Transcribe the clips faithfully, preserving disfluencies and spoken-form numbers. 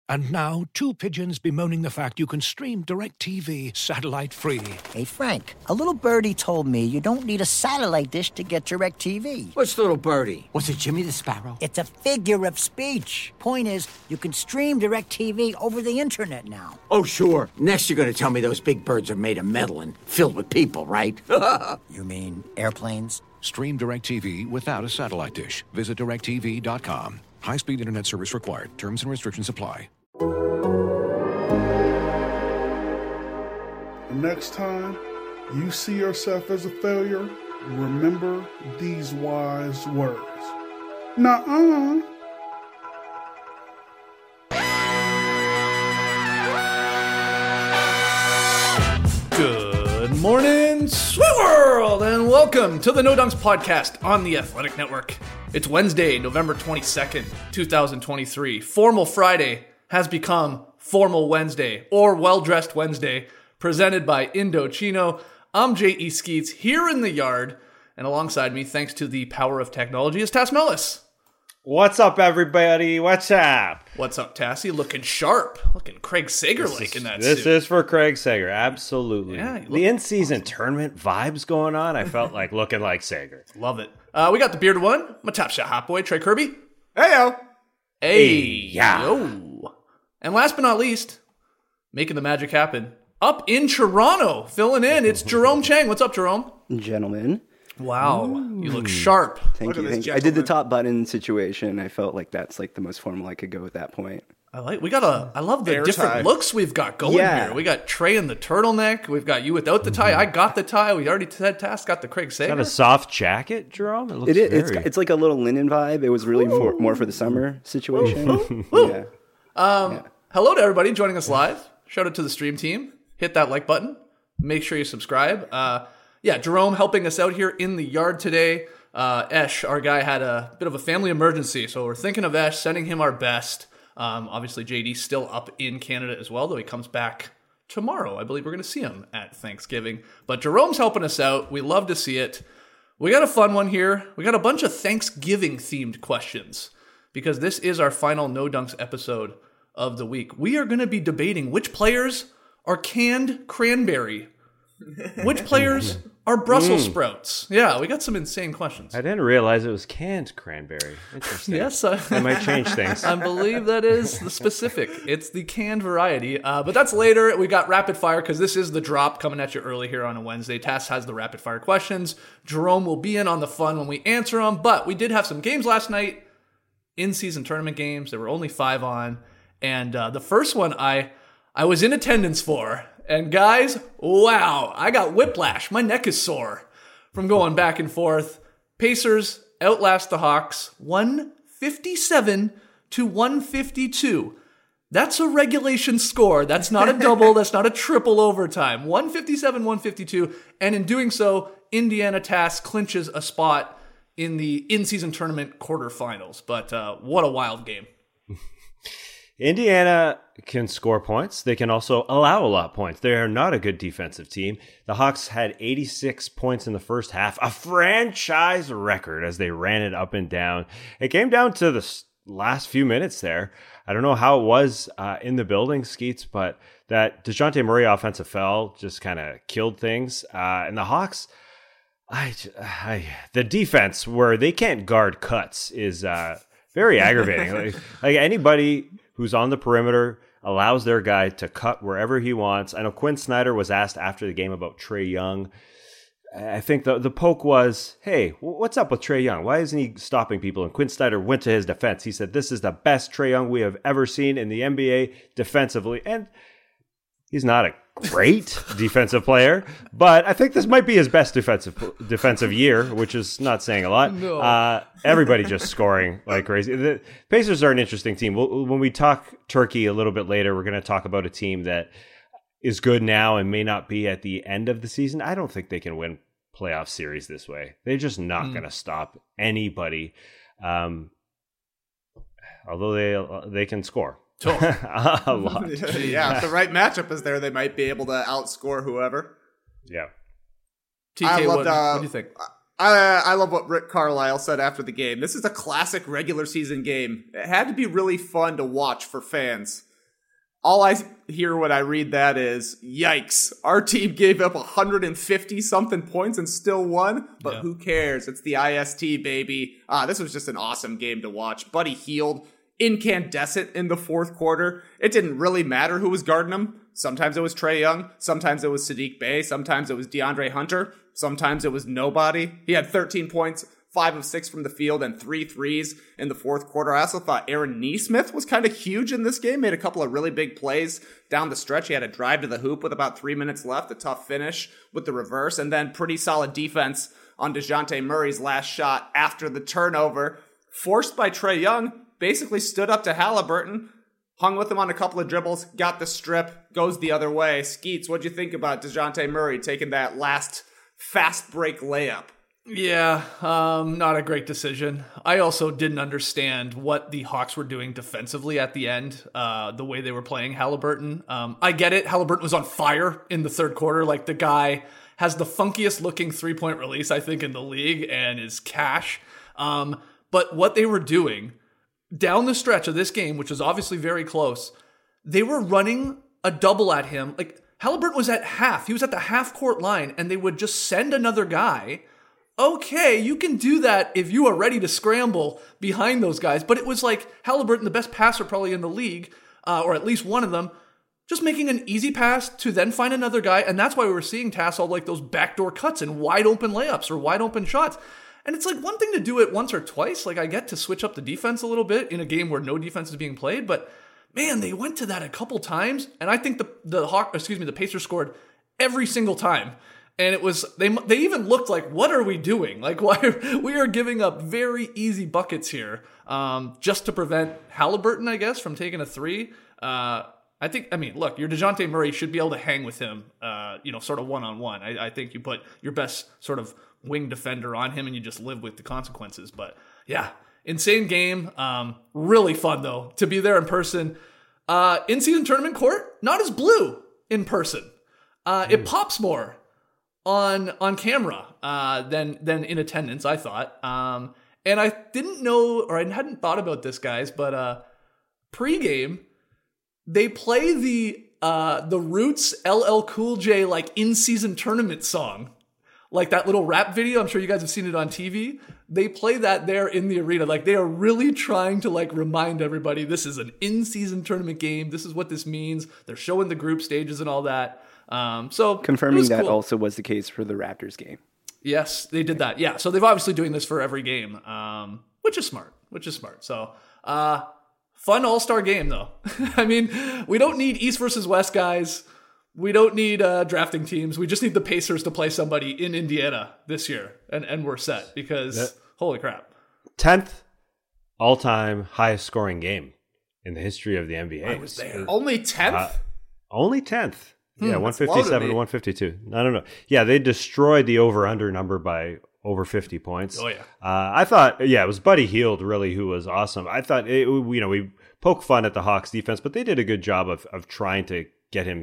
And now, two pigeons bemoaning the fact you can stream DirecTV satellite-free. Hey, Frank, a little birdie told me you don't need a satellite dish to get DirecTV. What's little birdie? Was it Jimmy the Sparrow? It's a figure of speech. Point is, you can stream DirecTV over the internet now. Oh, sure. Next you're going to tell me those big birds are made of metal and filled with people, right? You mean airplanes? Stream DirecTV without a satellite dish. Visit direct T V dot com. High-speed internet service required. Terms and restrictions apply. Next time you see yourself as a failure, remember these wise words. Nuh-uh. Good morning, sweet world, and welcome to the No Dunks podcast on the Athletic Network. It's Wednesday, November twenty-second, twenty twenty-three. Formal Friday has become Formal Wednesday, or Well-Dressed Wednesday, presented by Indochino. I'm J E. Skeets here in the yard, and alongside me, thanks to the power of technology, is Tass Mellis. What's up, everybody? What's up? What's up, Tassie? Looking sharp. Looking Craig Sager-like in that this suit. This is for Craig Sager, absolutely. Yeah, you look the in-season awesome. tournament vibes going on. I felt like looking like Sager. Love it. Uh, we got the bearded one, my top shot hot boy, Trey Kirby. Heyo. Hey, yeah. yo. And last but not least, making the magic happen, up in Toronto, filling in, it's Jerome Chang. What's up, Jerome? Gentlemen. Wow, Ooh. You look sharp. Thank you. Thank you. I did the top button situation. I felt like that's like the most formal I could go at that point. I like. We got a. I love the Air different tie. Looks we've got going yeah. here. We got Trey in the turtleneck. We've got you without the tie. I got the tie. We already said Task got the Craig Sager. Got a soft jacket, Jerome. It looks it is. very... It's, it's like a little linen vibe. It was really for, more for the summer situation. Ooh. Ooh. Yeah. Um. Yeah. Hello to everybody joining us live. Shout out to the stream team. Hit that like button. Make sure you subscribe. Uh. Yeah, Jerome helping us out here in the yard today. Uh, Esh, our guy, had a bit of a family emergency, so we're thinking of Esh, sending him our best. Um, obviously, J D's still up in Canada as well, though he comes back tomorrow. I believe we're going to see him at Thanksgiving. But Jerome's helping us out. We love to see it. We got a fun one here. We got a bunch of Thanksgiving-themed questions, because this is our final No Dunks episode of the week. We are going to be debating which players are canned cranberry. Which players are Brussels mm. sprouts? Yeah, we got some insane questions. I didn't realize it was canned cranberry. Interesting. Yes, I, that might change things. I believe that is the specific. It's the canned variety. Uh, but that's later. We got rapid fire because this is the drop coming at you early here on a Wednesday. Tass has the rapid fire questions. Jerome will be in on the fun when we answer them. But we did have some games last night, in-season tournament games. There were only five on. And uh, the first one I I was in attendance for. And guys, wow, I got whiplash. My neck is sore from going back and forth. Pacers outlast the Hawks one fifty-seven to one fifty-two. That's a regulation score. That's not a double. That's not a triple overtime. one fifty-seven one fifty-two. And in doing so, Indiana Task clinches a spot in the in-season tournament quarterfinals. But uh, what a wild game. Indiana can score points. They can also allow a lot of points. They are not a good defensive team. The Hawks had eighty-six points in the first half, a franchise record as they ran it up and down. It came down to the last few minutes there. I don't know how it was uh, in the building, Skeets, but that DeJounte Murray offensive foul just kind of killed things. Uh, and the Hawks, I, I, the defense where they can't guard cuts is uh, very aggravating. like, like anybody who's on the perimeter allows their guy to cut wherever he wants. I know Quinn Snyder was asked after the game about Trae Young. I think the the poke was, hey, what's up with Trae Young? Why isn't he stopping people? And Quinn Snyder went to his defense. He said, this is the best Trae Young we have ever seen in the N B A defensively. And he's not a great defensive player, but I think this might be his best defensive defensive year, which is not saying a lot. No. Uh, everybody just scoring like crazy. The Pacers are an interesting team. We'll, when we talk Turkey a little bit later, we're going to talk about a team that is good now and may not be at the end of the season. I don't think they can win playoff series this way. They're just not mm. going to stop anybody, um, although they they can score. a lot. Yeah, if the right matchup is there, they might be able to outscore whoever. Yeah. T K, I loved, what, uh, what do you think? I, I love what Rick Carlisle said after the game. This is a classic regular season game. It had to be really fun to watch for fans. All I hear when I read that is, yikes, our team gave up one hundred fifty something points and still won, but yeah. Who cares? It's the I S T, baby. Ah, this was just an awesome game to watch. Buddy Hield, incandescent in the fourth quarter. It didn't really matter who was guarding him. Sometimes it was Trae Young. Sometimes it was Saddiq Bey. Sometimes it was DeAndre Hunter. Sometimes it was nobody. He had thirteen points, five of six from the field, and three threes in the fourth quarter. I also thought Aaron Nesmith was kind of huge in this game. Made a couple of really big plays down the stretch. He had a drive to the hoop with about three minutes left, a tough finish with the reverse, and then pretty solid defense on DeJounte Murray's last shot after the turnover. Forced by Trae Young, basically stood up to Halliburton, hung with him on a couple of dribbles, got the strip, goes the other way. Skeets, what'd you think about DeJounte Murray taking that last fast break layup? Yeah, um, not a great decision. I also didn't understand what the Hawks were doing defensively at the end, uh, the way they were playing Halliburton. Um, I get it. Halliburton was on fire in the third quarter. Like, the guy has the funkiest looking three-point release, I think, in the league and is cash. Um, but what they were doing down the stretch of this game, which was obviously very close, they were running a double at him. Like, Halliburton was at half. He was at the half-court line, and they would just send another guy. Okay, you can do that if you are ready to scramble behind those guys. But it was like Halliburton, the best passer probably in the league, uh, or at least one of them, just making an easy pass to then find another guy. And that's why we were seeing Tassel like those backdoor cuts and wide open layups or wide open shots. And it's like one thing to do it once or twice. Like, I get to switch up the defense a little bit in a game where no defense is being played. But man, they went to that a couple times. And I think the the Hawk, excuse me, the Pacers scored every single time. And it was, they they even looked like, what are we doing? Like, why are, we are giving up very easy buckets here um, just to prevent Halliburton, I guess, from taking a three. Uh, I think, I mean, look, your DeJounte Murray should be able to hang with him, uh, you know, sort of one-on-one. I, I think you put your best sort of wing defender on him and you just live with the consequences. But yeah, insane game. Um, really fun, though, to be there in person. Uh, in-season tournament court, not as blue in person. Uh, it pops more on on camera uh, than than in attendance, I thought. Um, and I didn't know, or I hadn't thought about this, guys, but uh, pregame, they play the uh, the Roots L L Cool J like in-season tournament song. Like that little rap video, I'm sure you guys have seen it on T V. They play that there in the arena. Like, they are really trying to like remind everybody this is an in-season tournament game. This is what this means. They're showing the group stages and all that. Um, so confirming that cool. also was the case for the Raptors game. Yes, they did that. Yeah, so they've obviously doing this for every game, um, which is smart. Which is smart. So, uh, fun All-Star game though. I mean, we don't need East versus West guys. We don't need uh, drafting teams. We just need the Pacers to play somebody in Indiana this year, and and we're set because yeah. Holy crap, tenth all-time highest scoring game in the history of the N B A. I was there. Only tenth. Uh, only tenth. Yeah, hmm, one fifty-seven to one fifty-two. I don't know. Yeah, they destroyed the over-under number by over fifty points. Oh, yeah. Uh, I thought, yeah, it was Buddy Hield, really, who was awesome. I thought, it, you know, we poke fun at the Hawks defense, but they did a good job of of trying to get him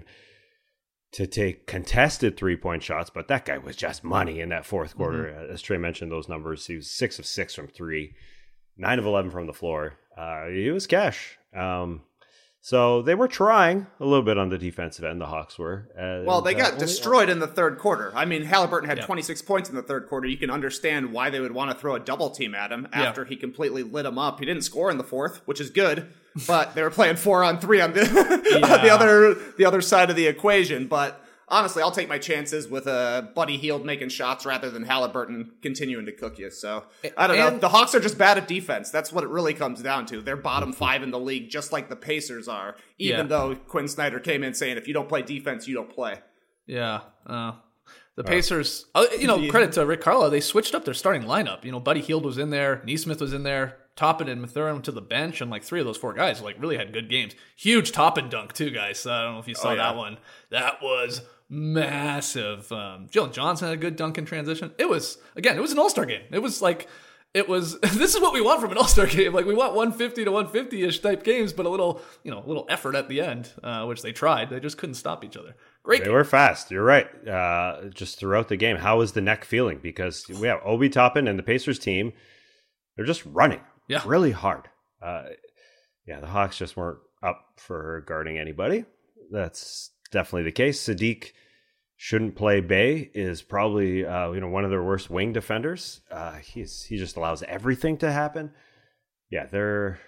to take contested three-point shots, but that guy was just money in that fourth quarter. Mm-hmm. As Trey mentioned those numbers, he was six of six from three, nine of eleven from the floor. Uh, he was cash. Um So they were trying a little bit on the defensive end, the Hawks were. And, well, they got uh, destroyed in the third quarter. I mean, Halliburton had yeah. twenty-six points in the third quarter. You can understand why they would want to throw a double team at him after yeah. he completely lit him up. He didn't score in the fourth, which is good, but they were playing four on three on the, yeah. on the other the other side of the equation. But honestly, I'll take my chances with uh, Buddy Hield making shots rather than Halliburton continuing to cook you. So, I don't and, know. The Hawks are just bad at defense. That's what it really comes down to. They're bottom five in the league, just like the Pacers are, even yeah. though Quinn Snyder came in saying, if you don't play defense, you don't play. Yeah. Uh, the Pacers, uh, you know, credit to Rick Carlisle, they switched up their starting lineup. You know, Buddy Hield was in there, Nesmith was in there, Toppin and Mathurin to the bench, and like three of those four guys like really had good games. Huge Toppin dunk too, guys. So I don't know if you saw oh, yeah. that one. That was massive. Um, Jalen Johnson had a good dunk in transition. It was, again, it was an all-star game. It was like, it was, this is what we want from an all-star game. Like, we want one fifty to one fifty-ish type games, but a little, you know, a little effort at the end, uh, which they tried. They just couldn't stop each other. Great They game. were fast. You're right. Uh, just throughout the game. How was the neck feeling? Because we have Obi Toppin and the Pacers team, they're just running yeah. really hard. Uh, yeah, the Hawks just weren't up for guarding anybody. That's definitely the case. Sadiq shouldn't play. Bey is probably uh, you know one of their worst wing defenders. Uh, he's he just allows everything to happen. Yeah, their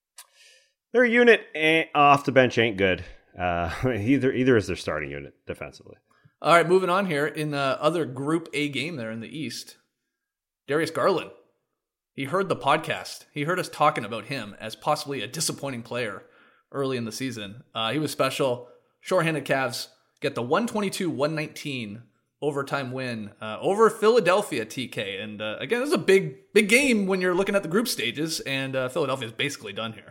their unit ain't, off the bench ain't good. Uh, either either is their starting unit defensively. All right, moving on here in the other Group A game there in the East, Darius Garland. He heard the podcast. He heard us talking about him as possibly a disappointing player early in the season. Uh, he was special. Shorthanded Cavs get the one twenty-two one nineteen overtime win uh, over Philadelphia, T K. And uh, again, this is a big, big game when you're looking at the group stages, and uh, Philadelphia is basically done here.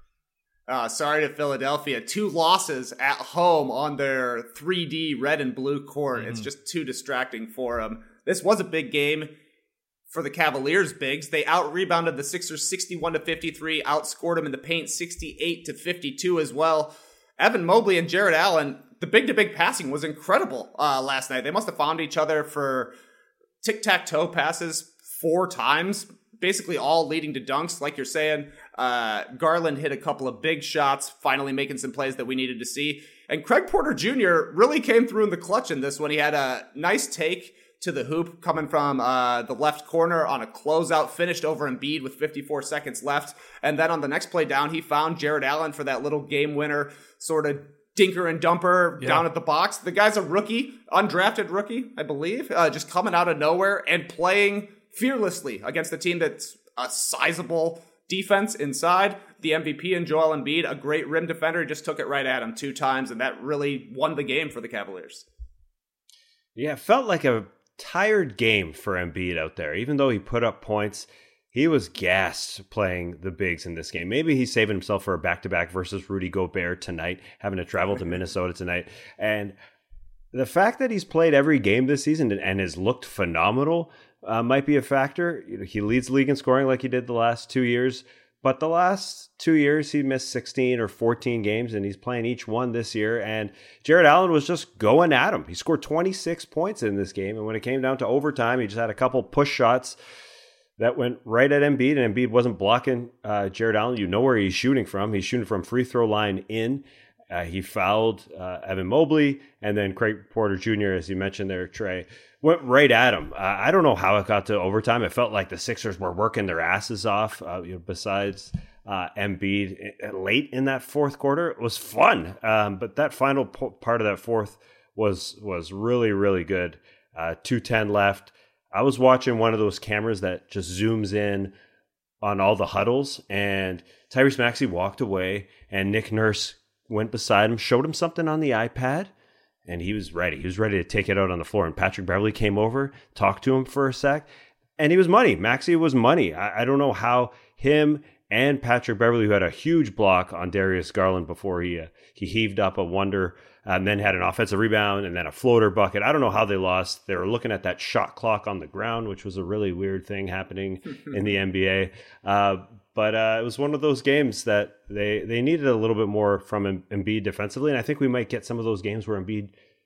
Uh, sorry to Philadelphia. Two losses at home on their three D red and blue court. Mm-hmm. It's just too distracting for them. This was a big game for the Cavaliers bigs. They out-rebounded the Sixers sixty-one to fifty-three, outscored them in the paint sixty-eight to fifty-two as well. Evan Mobley and Jared Allen, the big-to-big passing was incredible uh, last night. They must have found each other for tic-tac-toe passes four times, basically all leading to dunks, like you're saying. Uh, Garland hit a couple of big shots, finally making some plays that we needed to see. And Craig Porter Junior really came through in the clutch in this one. He had a nice take to the hoop coming from uh, the left corner on a closeout, finished over Embiid with fifty-four seconds left. And then on the next play down, he found Jared Allen for that little game winner sort of dinker and dumper yeah. down at the box. The guy's a rookie, undrafted rookie, I believe, uh, just coming out of nowhere and playing fearlessly against a team that's a sizable defense inside. The M V P in Joel Embiid, a great rim defender, just took it right at him two times, and that really won the game for the Cavaliers. Yeah, it felt like a tired game for Embiid out there. Even though he put up points, he was gassed playing the bigs in this game. Maybe he's saving himself for a back-to-back versus Rudy Gobert tonight, having to travel to Minnesota tonight. And the fact that he's played every game this season and has looked phenomenal uh, might be a factor. You know, he leads the league in scoring like he did the last two years. But the last two years, he missed sixteen or fourteen games, and he's playing each one this year. And Jared Allen was just going at him. He scored twenty-six points in this game. And when it came down to overtime, he just had a couple push shots that went right at Embiid, and Embiid wasn't blocking uh, Jared Allen. You know where he's shooting from. He's shooting from free throw line in. Uh, he fouled uh, Evan Mobley, and then Craig Porter Junior, as you mentioned there, Trey, went right at him. Uh, I don't know how it got to overtime. It felt like the Sixers were working their asses off. Uh, you know, besides uh, Embiid, late in that fourth quarter, it was fun. Um, but that final po- part of that fourth was was really really good. Uh, two ten left. I was watching one of those cameras that just zooms in on all the huddles, and Tyrese Maxey walked away, and Nick Nurse went beside him, showed him something on the iPad, and he was ready. He was ready to take it out on the floor. And Patrick Beverley came over, talked to him for a sec, and he was money. Maxey was money. I, I don't know how him and Patrick Beverley, who had a huge block on Darius Garland before he uh, he heaved up a wonder, and then had an offensive rebound and then a floater bucket. I don't know how they lost. They were looking at that shot clock on the ground, which was a really weird thing happening in the N B A. Uh, But uh, it was one of those games that they, they needed a little bit more from Embiid defensively. And I think we might get some of those games where Embiid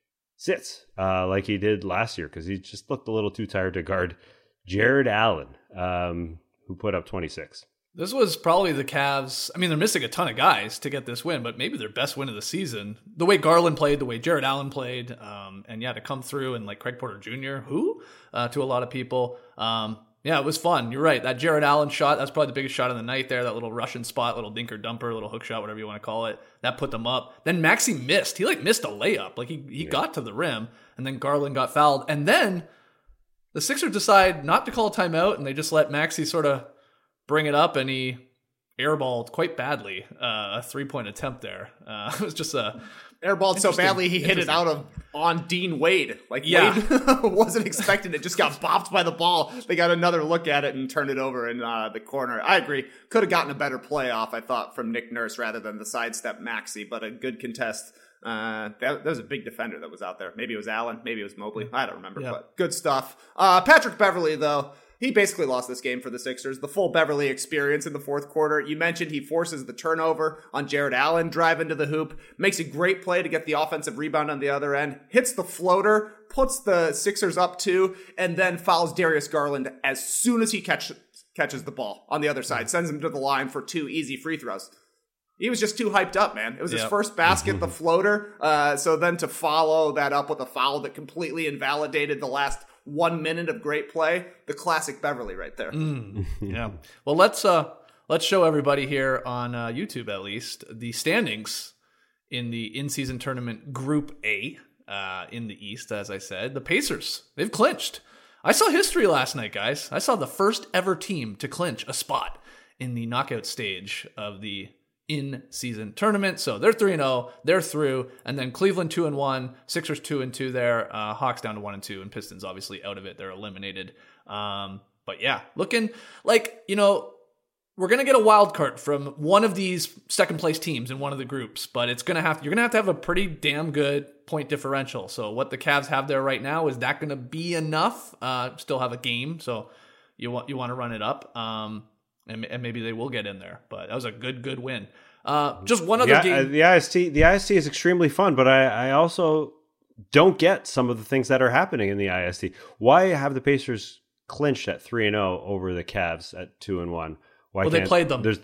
sits uh, like he did last year, because he just looked a little too tired to guard Jared Allen, um, who put up twenty-six. This was probably the Cavs. I mean, they're missing a ton of guys to get this win, but maybe their best win of the season. The way Garland played, the way Jared Allen played, um, and yeah, to come through and like Craig Porter Junior, who uh, to a lot of people. Um, Yeah, it was fun. You're right. That Jared Allen shot, that's probably the biggest shot of the night there. That little Russian spot, little dinker dumper, little hook shot, whatever you want to call it. That put them up. Then Maxey missed. He like missed a layup. Like he, he yeah. got to the rim, and then Garland got fouled. And then the Sixers decide not to call a timeout, and they just let Maxey sort of bring it up, and he airballed quite badly. Uh, a three-point attempt there. Uh, it was just a... Airballed so badly he hit it out of on Dean Wade. Like yeah. Wade wasn't expecting it, just got bopped by the ball. They got another look at it and turned it over in uh, the corner. I agree. Could have gotten a better playoff, I thought, from Nick Nurse rather than the sidestep Maxey, but a good contest. Uh, that, that was a big defender that was out there. Maybe it was Allen, maybe it was Mobley. I don't remember, yeah. but good stuff. Uh, Patrick Beverley, though. He basically lost this game for the Sixers. The full Beverley experience in the fourth quarter. You mentioned he forces the turnover on Jared Allen, drive into the hoop, makes a great play to get the offensive rebound on the other end, hits the floater, puts the Sixers up two, and then fouls Darius Garland as soon as he catch, catches the ball on the other side, sends him to the line for two easy free throws. He was just too hyped up, man. It was his Yep. first basket, the floater. Uh, so then to follow that up with a foul that completely invalidated the last one minute of great play, the classic Beverly right there. Mm, yeah. Well, let's uh, let's show everybody here on uh, YouTube at least the standings in the in-season tournament Group A uh, in the East. As I said, the Pacers, they've clinched. I saw history last night, guys. I saw the first ever team to clinch a spot in the knockout stage of the in-season tournament. So they're three and oh, they're through, and then Cleveland two and one, Sixers two and two there, uh, Hawks down to one and two, and Pistons obviously out of it. They're eliminated. Um, but yeah, looking like, you know, we're gonna get a wild card from one of these second place teams in one of the groups, but it's gonna have you're gonna have to have a pretty damn good point differential. So what the Cavs have there right now, is that gonna be enough? Uh, still have a game, so you want you want to run it up. Um, And, and maybe they will get in there, but that was a good, good win. Uh, just one other the, game. The I S T, the I S T is extremely fun, but I, I also don't get some of the things that are happening in the I S T. Why have the Pacers clinched at three and zero over the Cavs at two and one? Why well, they can't, played them. There's,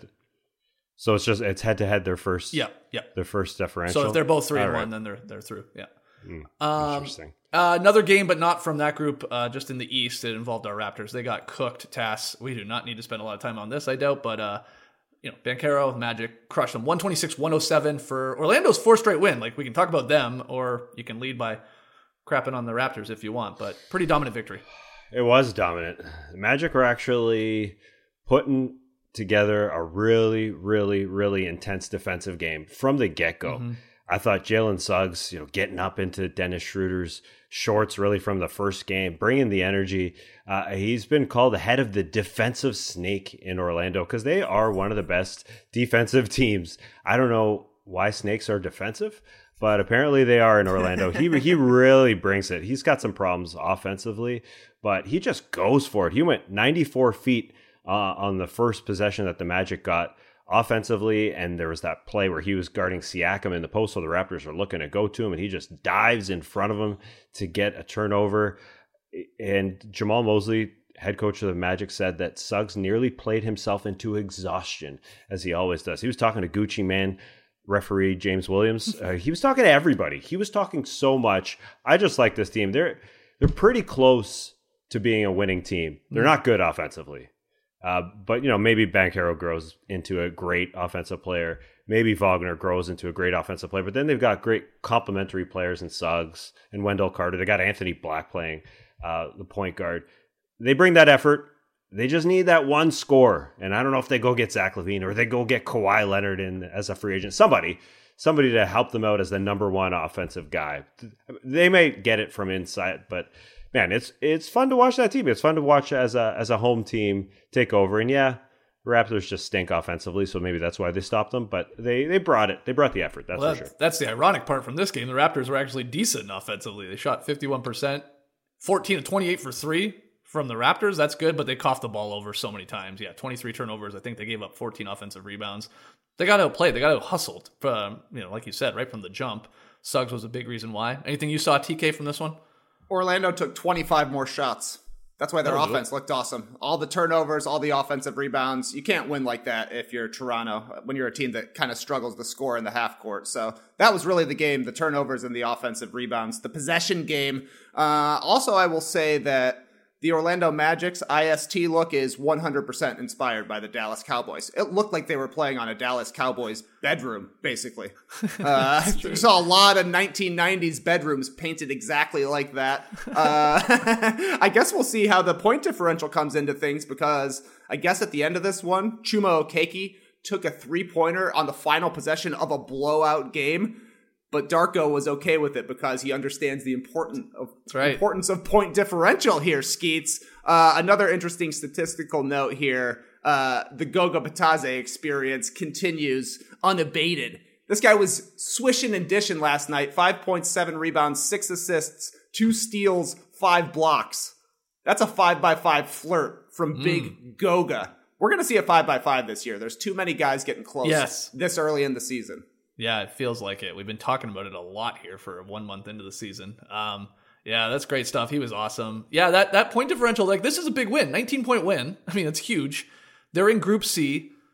so it's just it's head to head their first. Yeah, yeah. Their first differential. So if they're both three All and right. one, then they're they're through. Yeah. Mm, um, interesting. Uh, another game, but not from that group. Uh, just in the East, it involved our Raptors. They got cooked. Tass. We do not need to spend a lot of time on this, I doubt. But uh, you know, Banchero, Magic crushed them. one twenty-six one oh seven for Orlando's fourth straight win. Like, we can talk about them, or you can lead by crapping on the Raptors if you want. But pretty dominant victory. It was dominant. The Magic were actually putting together a really, really, really intense defensive game from the get-go. Mm-hmm. I thought Jalen Suggs, you know, getting up into Dennis Schroeder's shorts really from the first game, bringing the energy. Uh, he's been called the head of the defensive snake in Orlando because they are one of the best defensive teams. I don't know why snakes are defensive, but apparently they are in Orlando. he he really brings it. He's got some problems offensively, but he just goes for it. He went ninety-four feet uh, on the first possession that the Magic got offensively, and there was that play where he was guarding Siakam in the post, so the Raptors are looking to go to him, and he just dives in front of him to get a turnover. And Jamal Mosley, head coach of the Magic, said that Suggs nearly played himself into exhaustion, as he always does. He was talking to Gucci Mane referee James Williams. Uh, he was talking to everybody. He was talking so much. I just like this team. They're they're pretty close to being a winning team. They're not good offensively. Uh, but, you know, maybe Banchero grows into a great offensive player. Maybe Wagner grows into a great offensive player. But then they've got great complementary players in Suggs and Wendell Carter. They got Anthony Black playing uh, the point guard. They bring that effort. They just need that one score. And I don't know if they go get Zach LaVine or they go get Kawhi Leonard in as a free agent. Somebody. Somebody to help them out as the number one offensive guy. They may get it from inside, but man, it's it's fun to watch that team. It's fun to watch as a as a home team take over. And yeah, Raptors just stink offensively, so maybe that's why they stopped them. But they they brought it. They brought the effort. That's well, for that, sure. That's the ironic part from this game. The Raptors were actually decent offensively. They shot fifty-one percent, fourteen to twenty-eight for three from the Raptors. That's good, but they coughed the ball over so many times. Yeah, twenty-three turnovers. I think they gave up fourteen offensive rebounds. They got outplayed. They got out hustled. From, you know, like you said, right from the jump. Suggs was a big reason why. Anything you saw, T K, from this one? Orlando took twenty-five more shots. That's why their That'll offense looked awesome. All the turnovers, all the offensive rebounds. You can't win like that if you're Toronto, when you're a team that kind of struggles to score in the half court. So that was really the game, the turnovers and the offensive rebounds. The possession game. Uh, also, I will say that the Orlando Magic's I S T look is one hundred percent inspired by the Dallas Cowboys. It looked like they were playing on a Dallas Cowboys bedroom, basically. Uh, you saw a lot of nineteen nineties bedrooms painted exactly like that. Uh, I guess we'll see how the point differential comes into things, because I guess at the end of this one, Chuma Okeke took a three-pointer on the final possession of a blowout game. But Darko was okay with it because he understands the important of, right. importance of point differential here, Skeets. Uh, another interesting statistical note here. Uh, the Goga Bitadze experience continues unabated. This guy was swishing and dishing last night. five point seven rebounds, six assists, two steals, five blocks. That's a five by five flirt from mm. Big Goga. We're going to see a five by five this year. There's too many guys getting close yes. this early in the season. Yeah, it feels like it. We've been talking about it a lot here for one month into the season. Um, yeah, that's great stuff. He was awesome. Yeah, that, that point differential, like, this is a big win. nineteen-point win. I mean, it's huge. They're in Group C.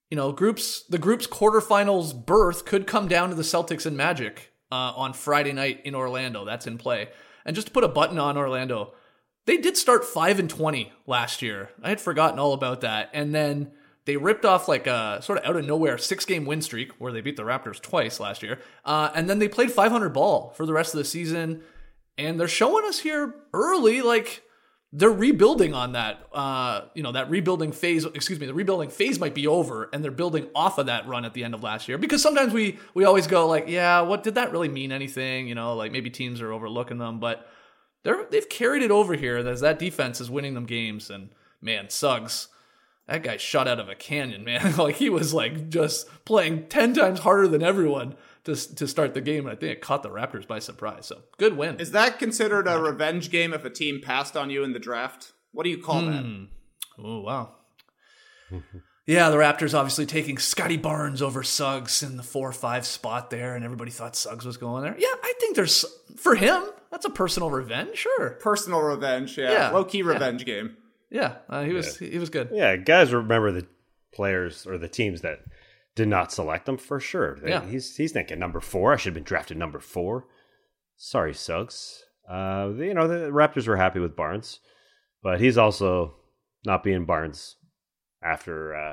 you know, groups the group's quarterfinals berth could come down to the Celtics and Magic uh, on Friday night in Orlando. That's in play. And just to put a button on Orlando, they did start five and twenty last year. I had forgotten all about that. And then they ripped off like a sort of out of nowhere six-game win streak where they beat the Raptors twice last year. Uh, and then they played five hundred ball for the rest of the season. And they're showing us here early, like, they're rebuilding on that, uh, you know, that rebuilding phase, excuse me, the rebuilding phase might be over, and they're building off of that run at the end of last year. Because sometimes we we always go like, yeah, what did that really mean anything? You know, like maybe teams are overlooking them, but they're, they've carried it over here as that defense is winning them games. And man, Suggs, that guy shot out of a canyon, man. Like he was like just playing ten times harder than everyone to to start the game, and I think it caught the Raptors by surprise. So good win. Is that considered a revenge game if a team passed on you in the draft? What do you call mm. that? Oh wow. Yeah, the Raptors obviously taking Scotty Barnes over Suggs in the four or five spot there, and everybody thought Suggs was going there. Yeah, I think there's for him that's a personal revenge, sure. Personal revenge, yeah, yeah. Low key revenge yeah. game. Yeah, uh, he was yeah. he was good. Yeah, guys remember the players or the teams that did not select him for sure. They, yeah. He's he's thinking number four. I should have been drafted number four. Sorry, Suggs. Uh, you know, the Raptors were happy with Barnes, but he's also not being Barnes after uh,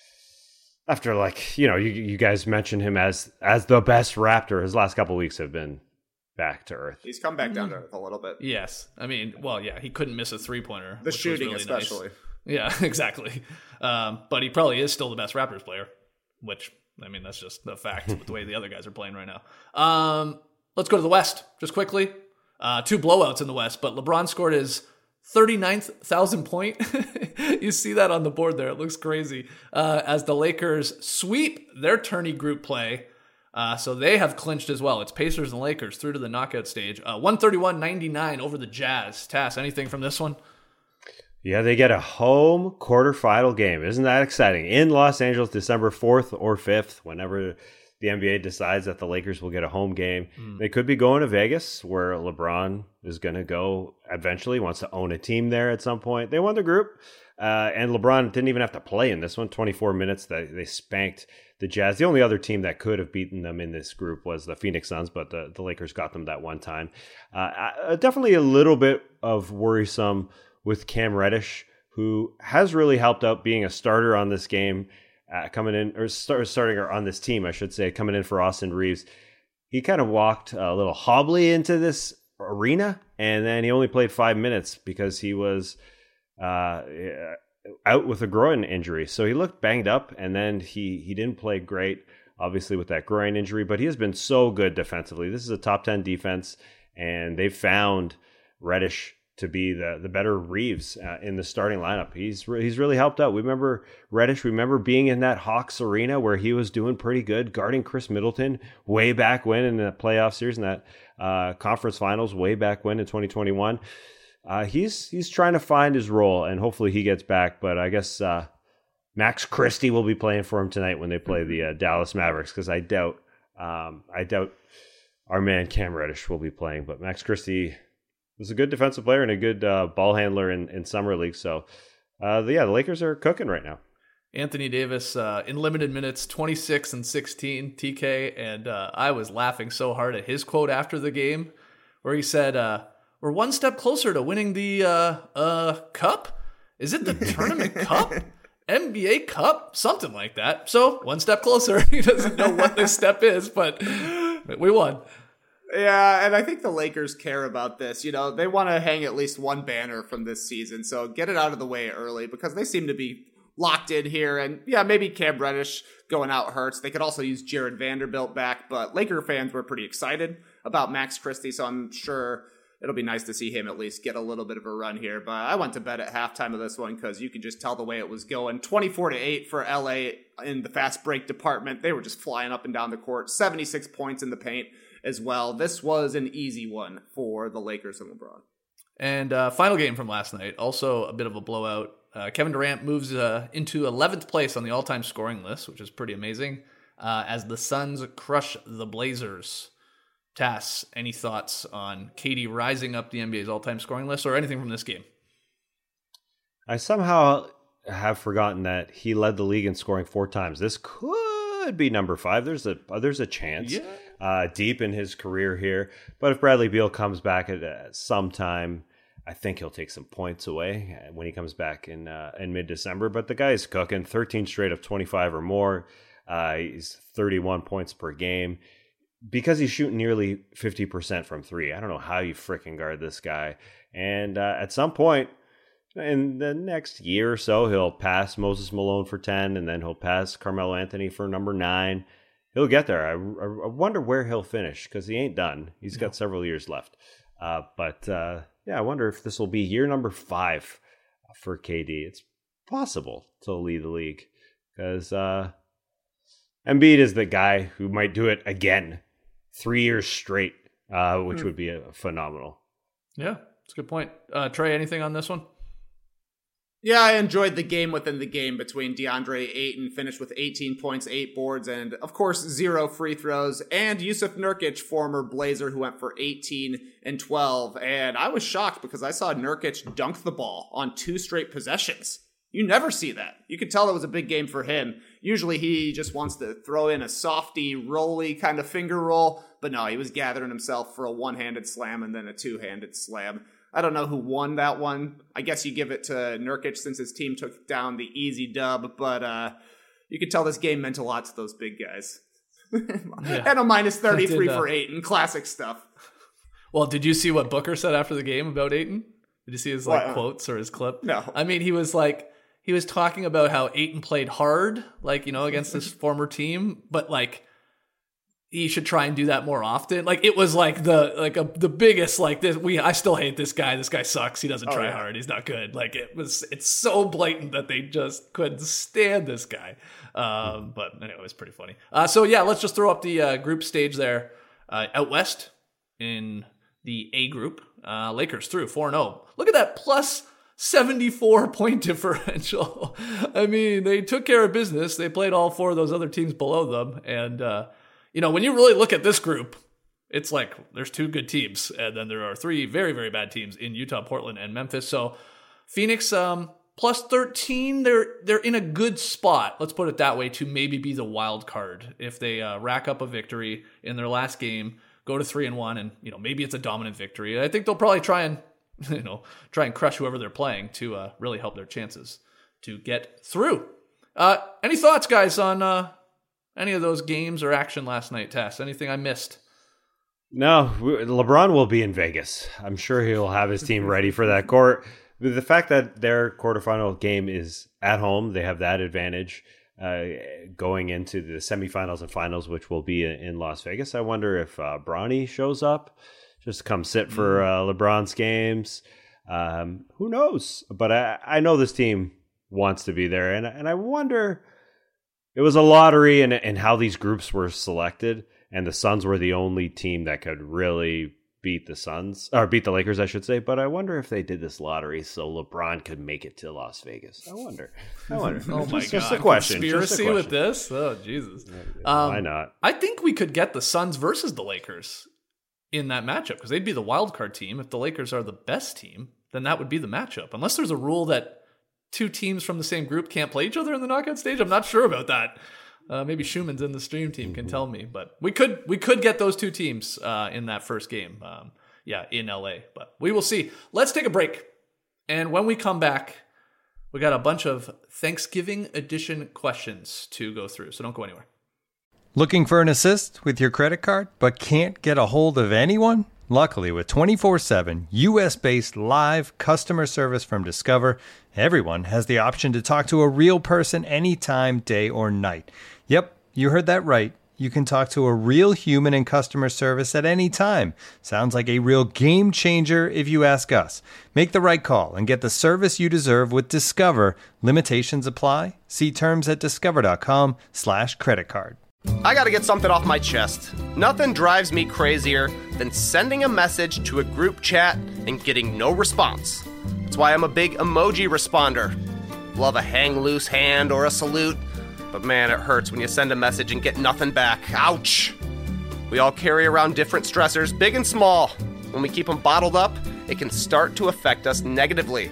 after like, you know, you you guys mentioned him as as the best Raptor. His last couple of weeks have been back to earth. He's come back down to earth a little bit. Yes. I mean, well, yeah, he couldn't miss a three-pointer. The shooting really especially. Nice. Yeah, exactly. Um, but he probably is still the best Raptors player, which, I mean, that's just the fact with the way the other guys are playing right now. Um, let's go to the West, just quickly. Uh, two blowouts in the West, but LeBron scored his thirty-ninth thousand point. You see that on the board there. It looks crazy. Uh, as the Lakers sweep their tourney group play. Uh, so they have clinched as well. It's Pacers and Lakers through to the knockout stage. Uh, one thirty-one ninety-nine over the Jazz. Tass, anything from this one? Yeah, they get a home quarterfinal game. Isn't that exciting? In Los Angeles, December fourth or fifth, whenever the N B A decides that the Lakers will get a home game. Mm. They could be going to Vegas, where LeBron is going to go eventually, wants to own a team there at some point. They won the group, uh, and LeBron didn't even have to play in this one. twenty-four minutes, that they spanked the Jazz. The only other team that could have beaten them in this group was the Phoenix Suns, but the, the Lakers got them that one time. Uh, definitely a little bit of worrisome with Cam Reddish, who has really helped out being a starter on this game, uh, coming in, or start, starting on this team, I should say, coming in for Austin Reeves. He kind of walked a little hobbly into this arena, and then he only played five minutes because he was uh, out with a groin injury. So he looked banged up, and then he, he didn't play great, obviously, with that groin injury, but he has been so good defensively. This is a top ten defense, and they've found Reddish to be the the better Reeves uh, in the starting lineup. He's re- he's really helped out. We remember Reddish, remember being in that Hawks arena where he was doing pretty good, guarding Chris Middleton way back when in the playoff series, in that uh, conference finals way back when in twenty twenty-one. Uh, he's he's trying to find his role, and hopefully he gets back. But I guess uh, Max Christie will be playing for him tonight when they play the uh, Dallas Mavericks, because I doubt um, I doubt our man Cam Reddish will be playing. But Max Christie was a good defensive player and a good uh, ball handler in, in summer league. So, uh, the, yeah, the Lakers are cooking right now. Anthony Davis uh, in limited minutes, twenty-six and sixteen, T K. And uh, I was laughing so hard at his quote after the game where he said, uh, we're one step closer to winning the uh, uh, cup. Is it the tournament cup? N B A cup? Something like that. So one step closer. He doesn't know what this step is, but we won. Yeah, and I think the Lakers care about this. You know, they want to hang at least one banner from this season, so get it out of the way early because they seem to be locked in here. And yeah, maybe Cam Reddish going out hurts. They could also use Jared Vanderbilt back, but Laker fans were pretty excited about Max Christie, so I'm sure it'll be nice to see him at least get a little bit of a run here. But I went to bed at halftime of this one because you could just tell the way it was going. twenty-four to eight for L A in the fast break department. They were just flying up and down the court. seventy-six points in the paint as well. This was an easy one for the Lakers and LeBron. And uh, final game from last night, also a bit of a blowout. Uh, Kevin Durant moves uh, into eleventh place on the all-time scoring list, which is pretty amazing, uh, as the Suns crush the Blazers. Tass, any thoughts on K D rising up the N B A's all-time scoring list or anything from this game? I somehow have forgotten that he led the league in scoring four times. This could be number five. There's a there's a chance Yeah. uh, deep in his career here. But if Bradley Beal comes back at uh, some time, I think he'll take some points away when he comes back in uh, in mid-December. But the guy's cooking. thirteen straight of twenty-five or more. Uh, he's thirty-one points per game. Because he's shooting nearly fifty percent from three. I don't know how you freaking guard this guy. And uh, at some point in the next year or so, he'll pass Moses Malone for ten, and then he'll pass Carmelo Anthony for number nine. He'll get there. I, I wonder where he'll finish, because he ain't done. He's got several years left. Uh, but uh, yeah, I wonder if this will be year number five for K D. It's possible to lead the league, because uh, Embiid is the guy who might do it again. Three years straight, uh, which mm. would be a, phenomenal. Yeah, that's a good point. Uh, Trey, anything on this one? Yeah, I enjoyed the game within the game between DeAndre Ayton, finished with eighteen points, eight boards, and of course zero free throws, and Yusuf Nurkic, former Blazer, who went for eighteen and twelve. And I was shocked because I saw Nurkic dunk the ball on two straight possessions. You never see that. You could tell it was a big game for him. Usually he just wants to throw in a softy, rolly kind of finger roll, but no, he was gathering himself for a one-handed slam and then a two-handed slam. I don't know who won that one. I guess you give it to Nurkic since his team took down the easy dub, but uh, you could tell this game meant a lot to those big guys. Yeah. And a minus thirty-three did, uh, for Ayton. Classic stuff. Well, did you see what Booker said after the game about Ayton? Did you see his like what? quotes or his clip? No. I mean, he was like, he was talking about how Ayton played hard, like, you know, against his former team, but like he should try and do that more often. Like it was like the like a, the biggest like this. We I still hate this guy. This guy sucks. He doesn't try oh, yeah. hard. He's not good. Like it was. It's so blatant that they just couldn't stand this guy. Um, but anyway, it was pretty funny. Uh, so yeah, let's just throw up the uh, group stage there. Uh, out west in the A group, uh, Lakers through four and zero. Look at that plus seventy-four point differential. I mean, they took care of business. They played all four of those other teams below them. And, uh, you know, when you really look at this group, it's like there's two good teams. And then there are three very, very bad teams in Utah, Portland, and Memphis. So Phoenix, um, plus thirteen, they're they're in a good spot, let's put it that way, to maybe be the wild card. If they uh, rack up a victory in their last game, go to three and one, and, you know, maybe it's a dominant victory. I think they'll probably try and you know, try and crush whoever they're playing to uh, really help their chances to get through. Uh, any thoughts, guys, on uh, any of those games or action last night, Tess? Anything I missed? No, LeBron will be in Vegas. I'm sure he'll have his team ready for that court. The fact that their quarterfinal game is at home, they have that advantage uh, going into the semifinals and finals, which will be in Las Vegas. I wonder if uh, Bronny shows up. Just come sit for uh, LeBron's games. Um, who knows? But I, I know this team wants to be there. And, and I wonder, it was a lottery and, and how these groups were selected. And the Suns were the only team that could really beat the Suns, or beat the Lakers, I should say. But I wonder if they did this lottery so LeBron could make it to Las Vegas. I wonder. I wonder. oh my just, God. Just a question. Conspiracy just a question. with this? Oh, Jesus. Um, Why um, not? I think we could get the Suns versus the Lakers in that matchup, because they'd be the wild card team. If the Lakers are the best team, then that would be the matchup. Unless there's a rule that two teams from the same group can't play each other in the knockout stage. I'm not sure about that. Uh, maybe Schumann's in the stream team can tell me, but we could we could get those two teams uh, in that first game. Um, yeah, in L A, but we will see. Let's take a break. And when we come back, we got a bunch of Thanksgiving edition questions to go through. So don't go anywhere. Looking for an assist with your credit card, but can't get a hold of anyone? Luckily, with twenty-four seven U S-based live customer service from Discover, everyone has the option to talk to a real person anytime, day or night. Yep, you heard that right. You can talk to a real human in customer service at any time. Sounds like a real game changer if you ask us. Make the right call and get the service you deserve with Discover. Limitations apply. See terms at discover.com slash credit card. I gotta get something off my chest. Nothing drives me crazier than sending a message to a group chat and getting no response. That's why I'm a big emoji responder. Love a hang loose hand or a salute, but man, it hurts when you send a message and get nothing back. Ouch! We all carry around different stressors, big and small. When we keep them bottled up, it can start to affect us negatively.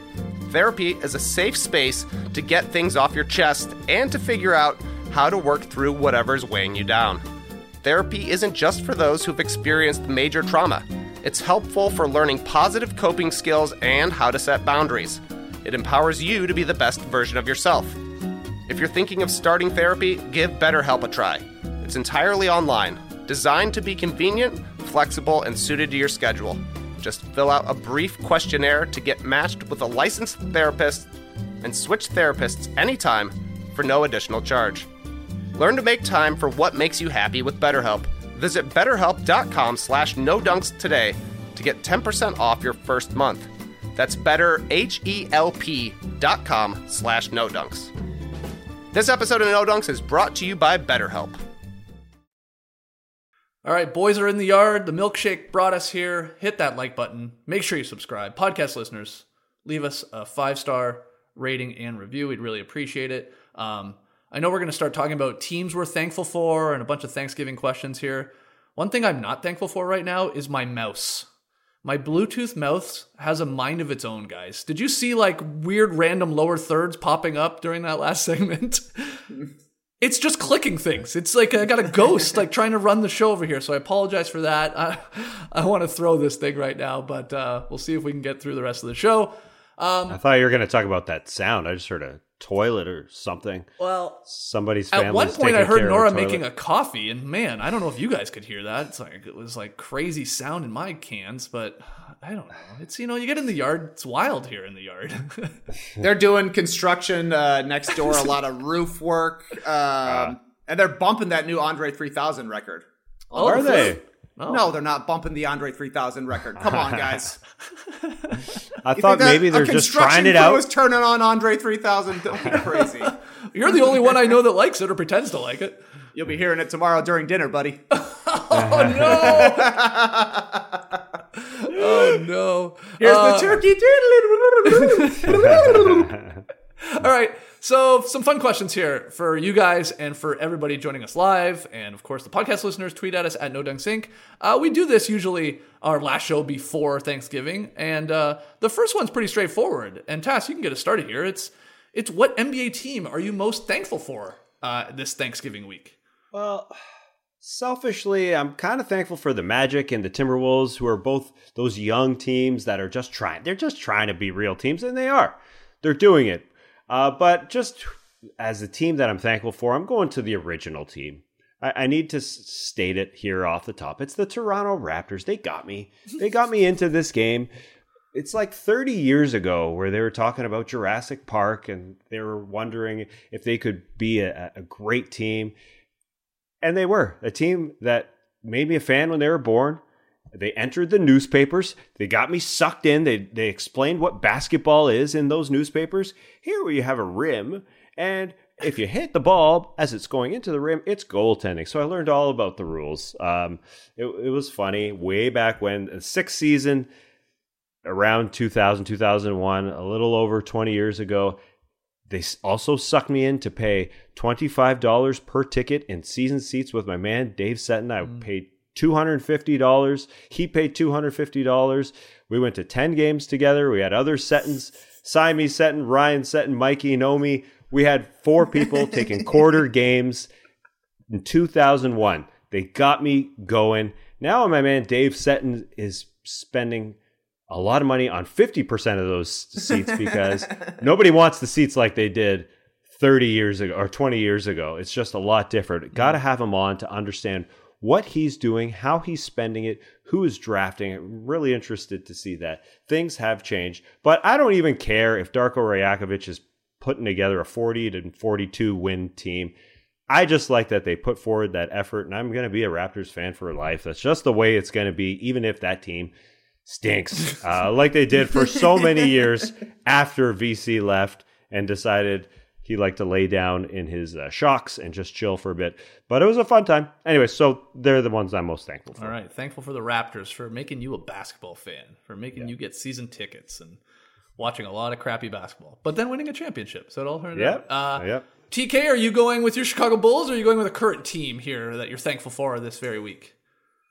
Therapy is a safe space to get things off your chest and to figure out how to work through whatever's weighing you down. Therapy isn't just for those who've experienced major trauma. It's helpful for learning positive coping skills and how to set boundaries. It empowers you to be the best version of yourself. If you're thinking of starting therapy, give BetterHelp a try. It's entirely online, designed to be convenient, flexible, and suited to your schedule. Just fill out a brief questionnaire to get matched with a licensed therapist and switch therapists anytime for no additional charge. Learn to make time for what makes you happy with BetterHelp. Visit betterhelp.com slash no dunks today to get ten percent off your first month. That's betterhelp.com slash no dunks. This episode of No Dunks is brought to you by BetterHelp. All right, boys are in the yard. The milkshake brought us here. Hit that like button. Make sure you subscribe. Podcast listeners, leave us a five-star rating and review. We'd really appreciate it. Um, I know we're going to start talking about teams we're thankful for and a bunch of Thanksgiving questions here. One thing I'm not thankful for right now is my mouse. My Bluetooth mouse has a mind of its own, guys. Did you see like weird random lower thirds popping up during that last segment? It's just clicking things. It's like I got a ghost like trying to run the show over here. So I apologize for that. I, I want to throw this thing right now, but uh, we'll see if we can get through the rest of the show. Um, I thought you were going to talk about that sound. I just heard a toilet or something. Well, somebody's family. At one point, I heard Nora making a coffee, and man, I don't know if you guys could hear that. It's like it was like crazy sound in my cans, but I don't know. It's you know, you get in the yard, it's wild here in the yard. They're doing construction uh, next door, a lot of roof work, um, uh, and they're bumping that new Andre three thousand record. Oh, are they? Oh. No, they're not bumping the Andre three thousand record. Come on, guys. I you thought maybe they're just trying it out. Was turning on Andre three thousand. Don't be crazy. You're the only one I know that likes it or pretends to like it. You'll be hearing it tomorrow during dinner, buddy. Oh no! Oh no! Here's uh, the turkey. All right. So some fun questions here for you guys and for everybody joining us live. And of course, the podcast listeners, tweet at us at NoDunksInc. Uh, we do this usually our last show before Thanksgiving. And uh, the first one's pretty straightforward. And Tass, you can get us started here. It's it's what N B A team are you most thankful for uh, this Thanksgiving week? Well, selfishly, I'm kind of thankful for the Magic and the Timberwolves, who are both those young teams that are just trying. They're just trying to be real teams, and they are. They're doing it. Uh, but just as a team that I'm thankful for, I'm going to the original team. I, I need to s- state it here off the top. It's the Toronto Raptors. They got me. They got me into this game. It's like thirty years ago where they were talking about Jurassic Park and they were wondering if they could be a, a great team. And they were. A team that made me a fan when they were born. They entered the newspapers. They got me sucked in. They they explained what basketball is in those newspapers. Here where you have a rim, and if you hit the ball as it's going into the rim, it's goaltending. So I learned all about the rules. Um, it, it was funny. Way back when, the sixth season, around two thousand, two thousand one, a little over twenty years ago, they also sucked me in to pay twenty-five dollars per ticket in season seats with my man, Dave Seton. I mm. paid two hundred fifty dollars. He paid two hundred fifty dollars. We went to ten games together. We had other Setons, Siamese Seton, Ryan Seton, Mikey, Nomi. We had four people taking quarter games in two thousand one. They got me going. Now my man Dave Seton is spending a lot of money on fifty percent of those seats because nobody wants the seats like they did thirty years ago or twenty years ago. It's just a lot different. Got to have him on to understand what he's doing, how he's spending it, who is drafting it. I'm really interested to see that. Things have changed, but I don't even care if Darko Rajakovic is putting together a forty to forty-two win team. I just like that they put forward that effort, and I'm going to be a Raptors fan for life. That's just the way it's going to be, even if that team stinks, uh, like they did for so many years after V C left and decided he liked to lay down in his uh, shocks and just chill for a bit. But it was a fun time. Anyway, so they're the ones I'm most thankful for. All right. Thankful for the Raptors for making you a basketball fan, for making yeah. you get season tickets and watching a lot of crappy basketball, but then winning a championship. So it all turned yep. out. Uh, yep. T K, are you going with your Chicago Bulls or are you going with a current team here that you're thankful for this very week?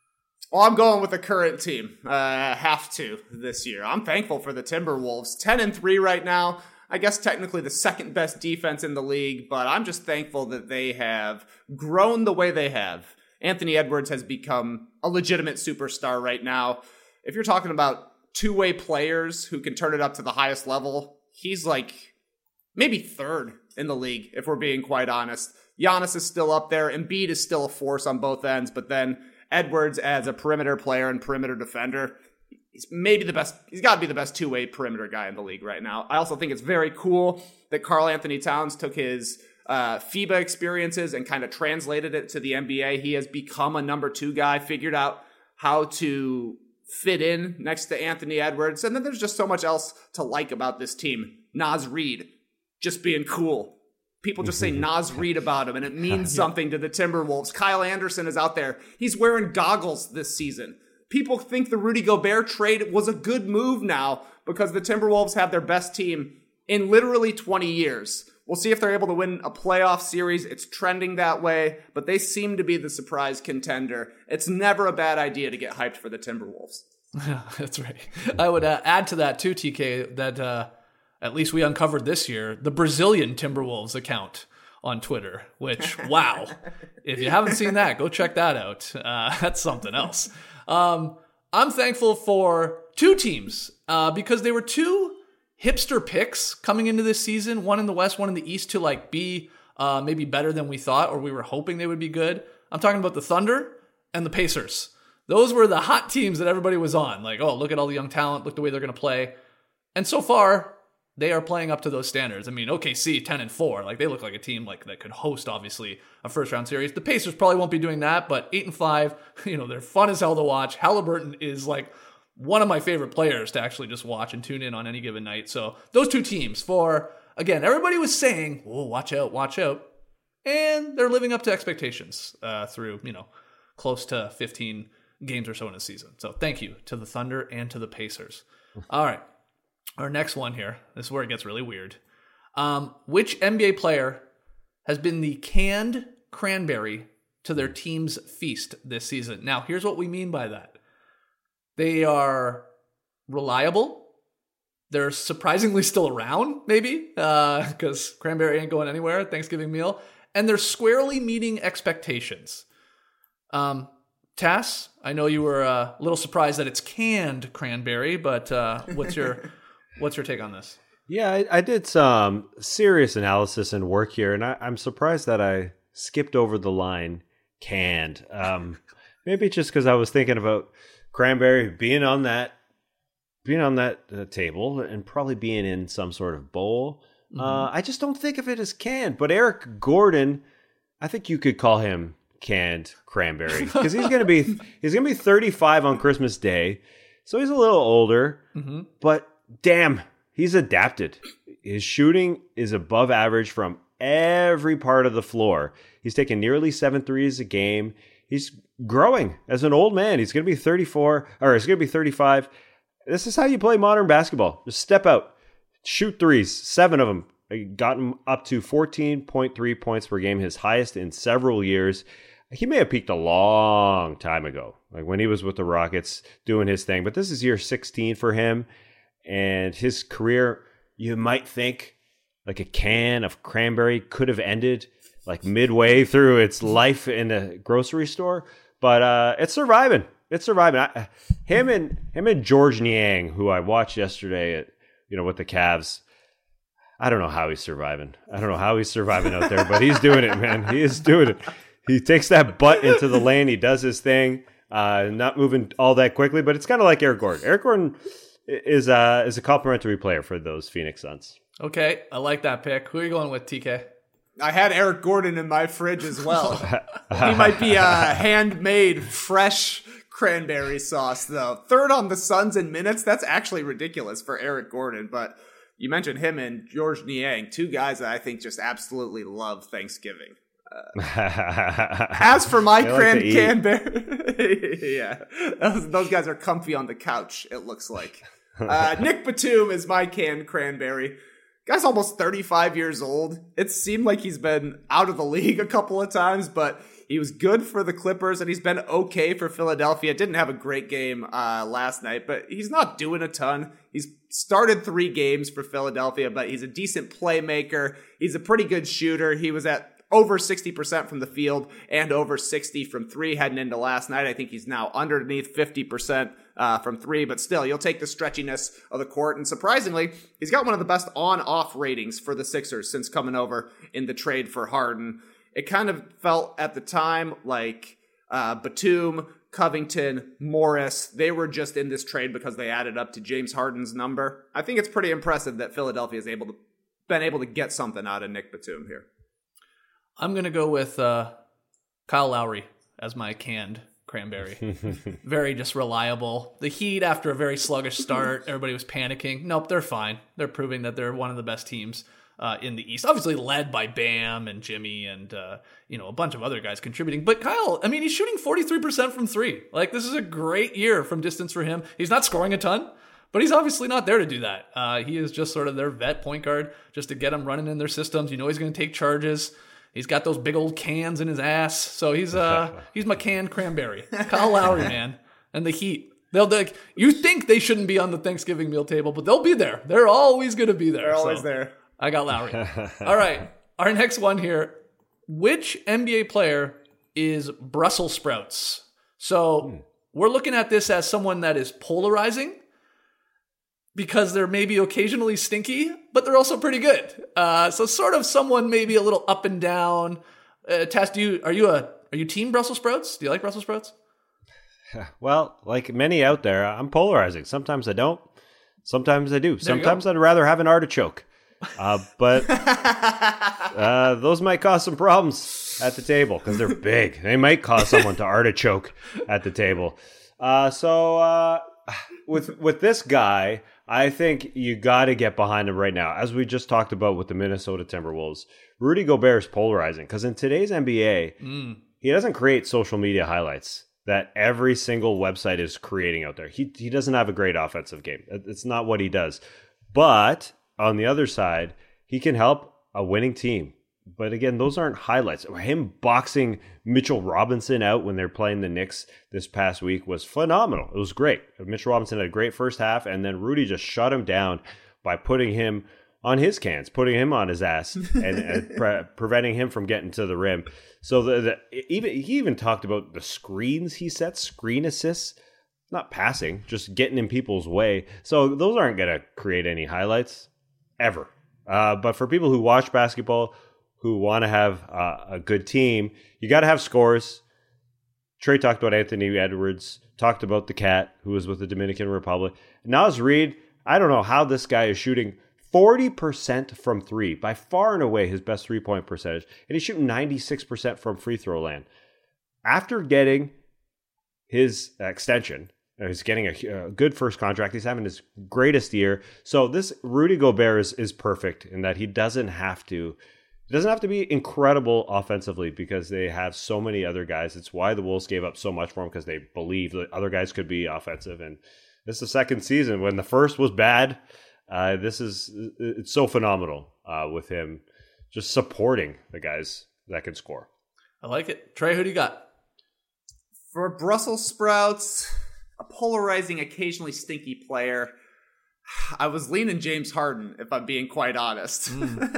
Well, I'm going with the current team. Uh, have to this year. I'm thankful for the Timberwolves. ten and three right now. I guess technically the second best defense in the league, but I'm just thankful that they have grown the way they have. Anthony Edwards has become a legitimate superstar right now. If you're talking about two-way players who can turn it up to the highest level, he's like maybe third in the league, if we're being quite honest. Giannis is still up there. Embiid is still a force on both ends, but then Edwards as a perimeter player and perimeter defender, he's maybe the best. He's got to be the best two-way perimeter guy in the league right now. I also think it's very cool that Karl Anthony Towns took his uh, FIBA experiences and kind of translated it to the N B A. He has become a number two guy, figured out how to fit in next to Anthony Edwards. And then there's just so much else to like about this team. Naz Reid, just being cool. People just say Naz Reid about him, and it means something to the Timberwolves. Kyle Anderson is out there. He's wearing goggles this season. People think the Rudy Gobert trade was a good move now because the Timberwolves have their best team in literally twenty years. We'll see if they're able to win a playoff series. It's trending that way, but they seem to be the surprise contender. It's never a bad idea to get hyped for the Timberwolves. Yeah, that's right. I would uh, add to that too, T K, that uh, at least we uncovered this year, the Brazilian Timberwolves account on Twitter, which, wow. If you haven't seen that, go check that out. Uh, that's something else. Um, I'm thankful for two teams uh, because they were two hipster picks coming into this season, one in the West, one in the East, to like be uh, maybe better than we thought or we were hoping they would be good. I'm talking about the Thunder and the Pacers. Those were the hot teams that everybody was on. Like, oh, look at all the young talent, look the way they're going to play. And so far, they are playing up to those standards. I mean, O K C ten and four, like they look like a team like that could host obviously a first round series. The Pacers probably won't be doing that, but eight and five, you know, they're fun as hell to watch. Halliburton is like one of my favorite players to actually just watch and tune in on any given night. So those two teams for, again, everybody was saying, oh, watch out, watch out. And they're living up to expectations uh, through, you know, close to fifteen games or so in a season. So thank you to the Thunder and to the Pacers. All right. Our next one here, this is where it gets really weird. Um, which N B A player has been the canned cranberry to their team's feast this season? Now, here's what we mean by that. They are reliable. They're surprisingly still around, maybe, because uh, cranberry ain't going anywhere at Thanksgiving meal. And they're squarely meeting expectations. Um, Tass, I know you were uh, a little surprised that it's canned cranberry, but uh, what's your what's your take on this? Yeah, I, I did some serious analysis and work here, and I, I'm surprised that I skipped over the line canned. Um, maybe just because I was thinking about cranberry being on that being on that uh, table and probably being in some sort of bowl. Mm-hmm. Uh, I just don't think of it as canned. But Eric Gordon, I think you could call him canned cranberry because he's gonna be he's gonna be thirty-five on Christmas Day, so he's a little older. Mm-hmm. But damn, he's adapted. His shooting is above average from every part of the floor. He's taking nearly seven threes a game. He's growing as an old man. He's gonna be thirty-four, or he's gonna be thirty-five. This is how you play modern basketball. Just step out, shoot threes, seven of them. Got him up to fourteen point three points per game, his highest in several years. He may have peaked a long time ago, like when he was with the Rockets doing his thing. But this is year sixteen for him. And his career, you might think like a can of cranberry could have ended like midway through its life in a grocery store. But uh, it's surviving. It's surviving. I, him and him and George Niang, who I watched yesterday at, you know, with the Cavs. I don't know how he's surviving. I don't know how he's surviving out there, but he's doing it, man. He is doing it. He takes that butt into the lane. He does his thing, uh, not moving all that quickly, but it's kind of like Eric Gordon. Eric Gordon is, uh, is a complimentary player for those Phoenix Suns. Okay, I like that pick. Who are you going with, T K? I had Eric Gordon in my fridge as well. He might be a handmade, fresh cranberry sauce, though. Third on the Suns in minutes. That's actually ridiculous for Eric Gordon, but you mentioned him and George Niang, two guys that I think just absolutely love Thanksgiving. Uh, as for my cran like cranberry, yeah, those, those guys are comfy on the couch, it looks like. Uh, Nick Batum is my canned cranberry. Guy's almost thirty-five years old. It seemed like he's been out of the league a couple of times, but he was good for the Clippers, and he's been okay for Philadelphia. Didn't have a great game uh, last night, but he's not doing a ton. He's started three games for Philadelphia, but he's a decent playmaker. He's a pretty good shooter. He was at over sixty percent from the field and over sixty from three heading into last night. I think he's now underneath fifty percent uh, from three, but still, you'll take the stretchiness of the court. And surprisingly, he's got one of the best on-off ratings for the Sixers since coming over in the trade for Harden. It kind of felt at the time like uh, Batum, Covington, Morris, they were just in this trade because they added up to James Harden's number. I think it's pretty impressive that Philadelphia has able to been able to get something out of Nick Batum here. I'm going to go with uh, Kyle Lowry as my canned cranberry. Very just reliable. The Heat, after a very sluggish start, everybody was panicking. Nope, they're fine. They're proving that they're one of the best teams uh, in the East. Obviously led by Bam and Jimmy and uh, you know a bunch of other guys contributing. But Kyle, I mean, he's shooting forty-three percent from three. Like, this is a great year from distance for him. He's not scoring a ton, but he's obviously not there to do that. Uh, he is just sort of their vet point guard, just to get him running in their systems. You know he's going to take charges. He's got those big old cans in his ass. So he's uh he's my canned cranberry. Kyle Lowry, man. And the Heat. They'll like you think they shouldn't be on the Thanksgiving meal table, but they'll be there. They're always gonna be there. They're always so there. I got Lowry. All right. Our next one here. Which N B A player is Brussels sprouts? So hmm. we're looking at this as someone that is polarizing, because they're maybe occasionally stinky, but they're also pretty good. Uh, so sort of someone maybe a little up and down. Uh, Tess, do you are you a are you team Brussels sprouts? Do you like Brussels sprouts? Well, like many out there, I'm polarizing. Sometimes I don't. Sometimes I do. There Sometimes I'd rather have an artichoke. Uh, but uh, those might cause some problems at the table because they're big. They might cause someone to artichoke at the table. Uh, so uh, with with this guy, I think you got to get behind him right now. As we just talked about with the Minnesota Timberwolves, Rudy Gobert is polarizing because in today's N B A, mm. he doesn't create social media highlights that every single website is creating out there. He he doesn't have a great offensive game. It's not what he does. But on the other side, he can help a winning team. But again, those aren't highlights. Him boxing Mitchell Robinson out when they're playing the Knicks this past week was phenomenal. It was great. Mitchell Robinson had a great first half, and then Rudy just shut him down by putting him on his cans, putting him on his ass, and, and pre- preventing him from getting to the rim. So the, the even he even talked about the screens he sets, screen assists, not passing, just getting in people's way. So those aren't going to create any highlights ever. Uh, but for people who watch basketball, who want to have uh, a good team, you got to have scores. Trey talked about Anthony Edwards, talked about the cat who was with the Dominican Republic. Naz Reid, I don't know how this guy is shooting forty percent from three, by far and away his best three-point percentage, and he's shooting ninety-six percent from free throw land. After getting his extension, he's getting a, a good first contract. He's having his greatest year. So this Rudy Gobert is, is perfect in that he doesn't have to It doesn't have to be incredible offensively because they have so many other guys. It's why the Wolves gave up so much for him, because they believe that other guys could be offensive. And this is the second season. When the first was bad, uh, this is it's so phenomenal uh, with him just supporting the guys that can score. I like it. Trey, who do you got? For Brussels sprouts, a polarizing, occasionally stinky player, I was leaning James Harden, if I'm being quite honest.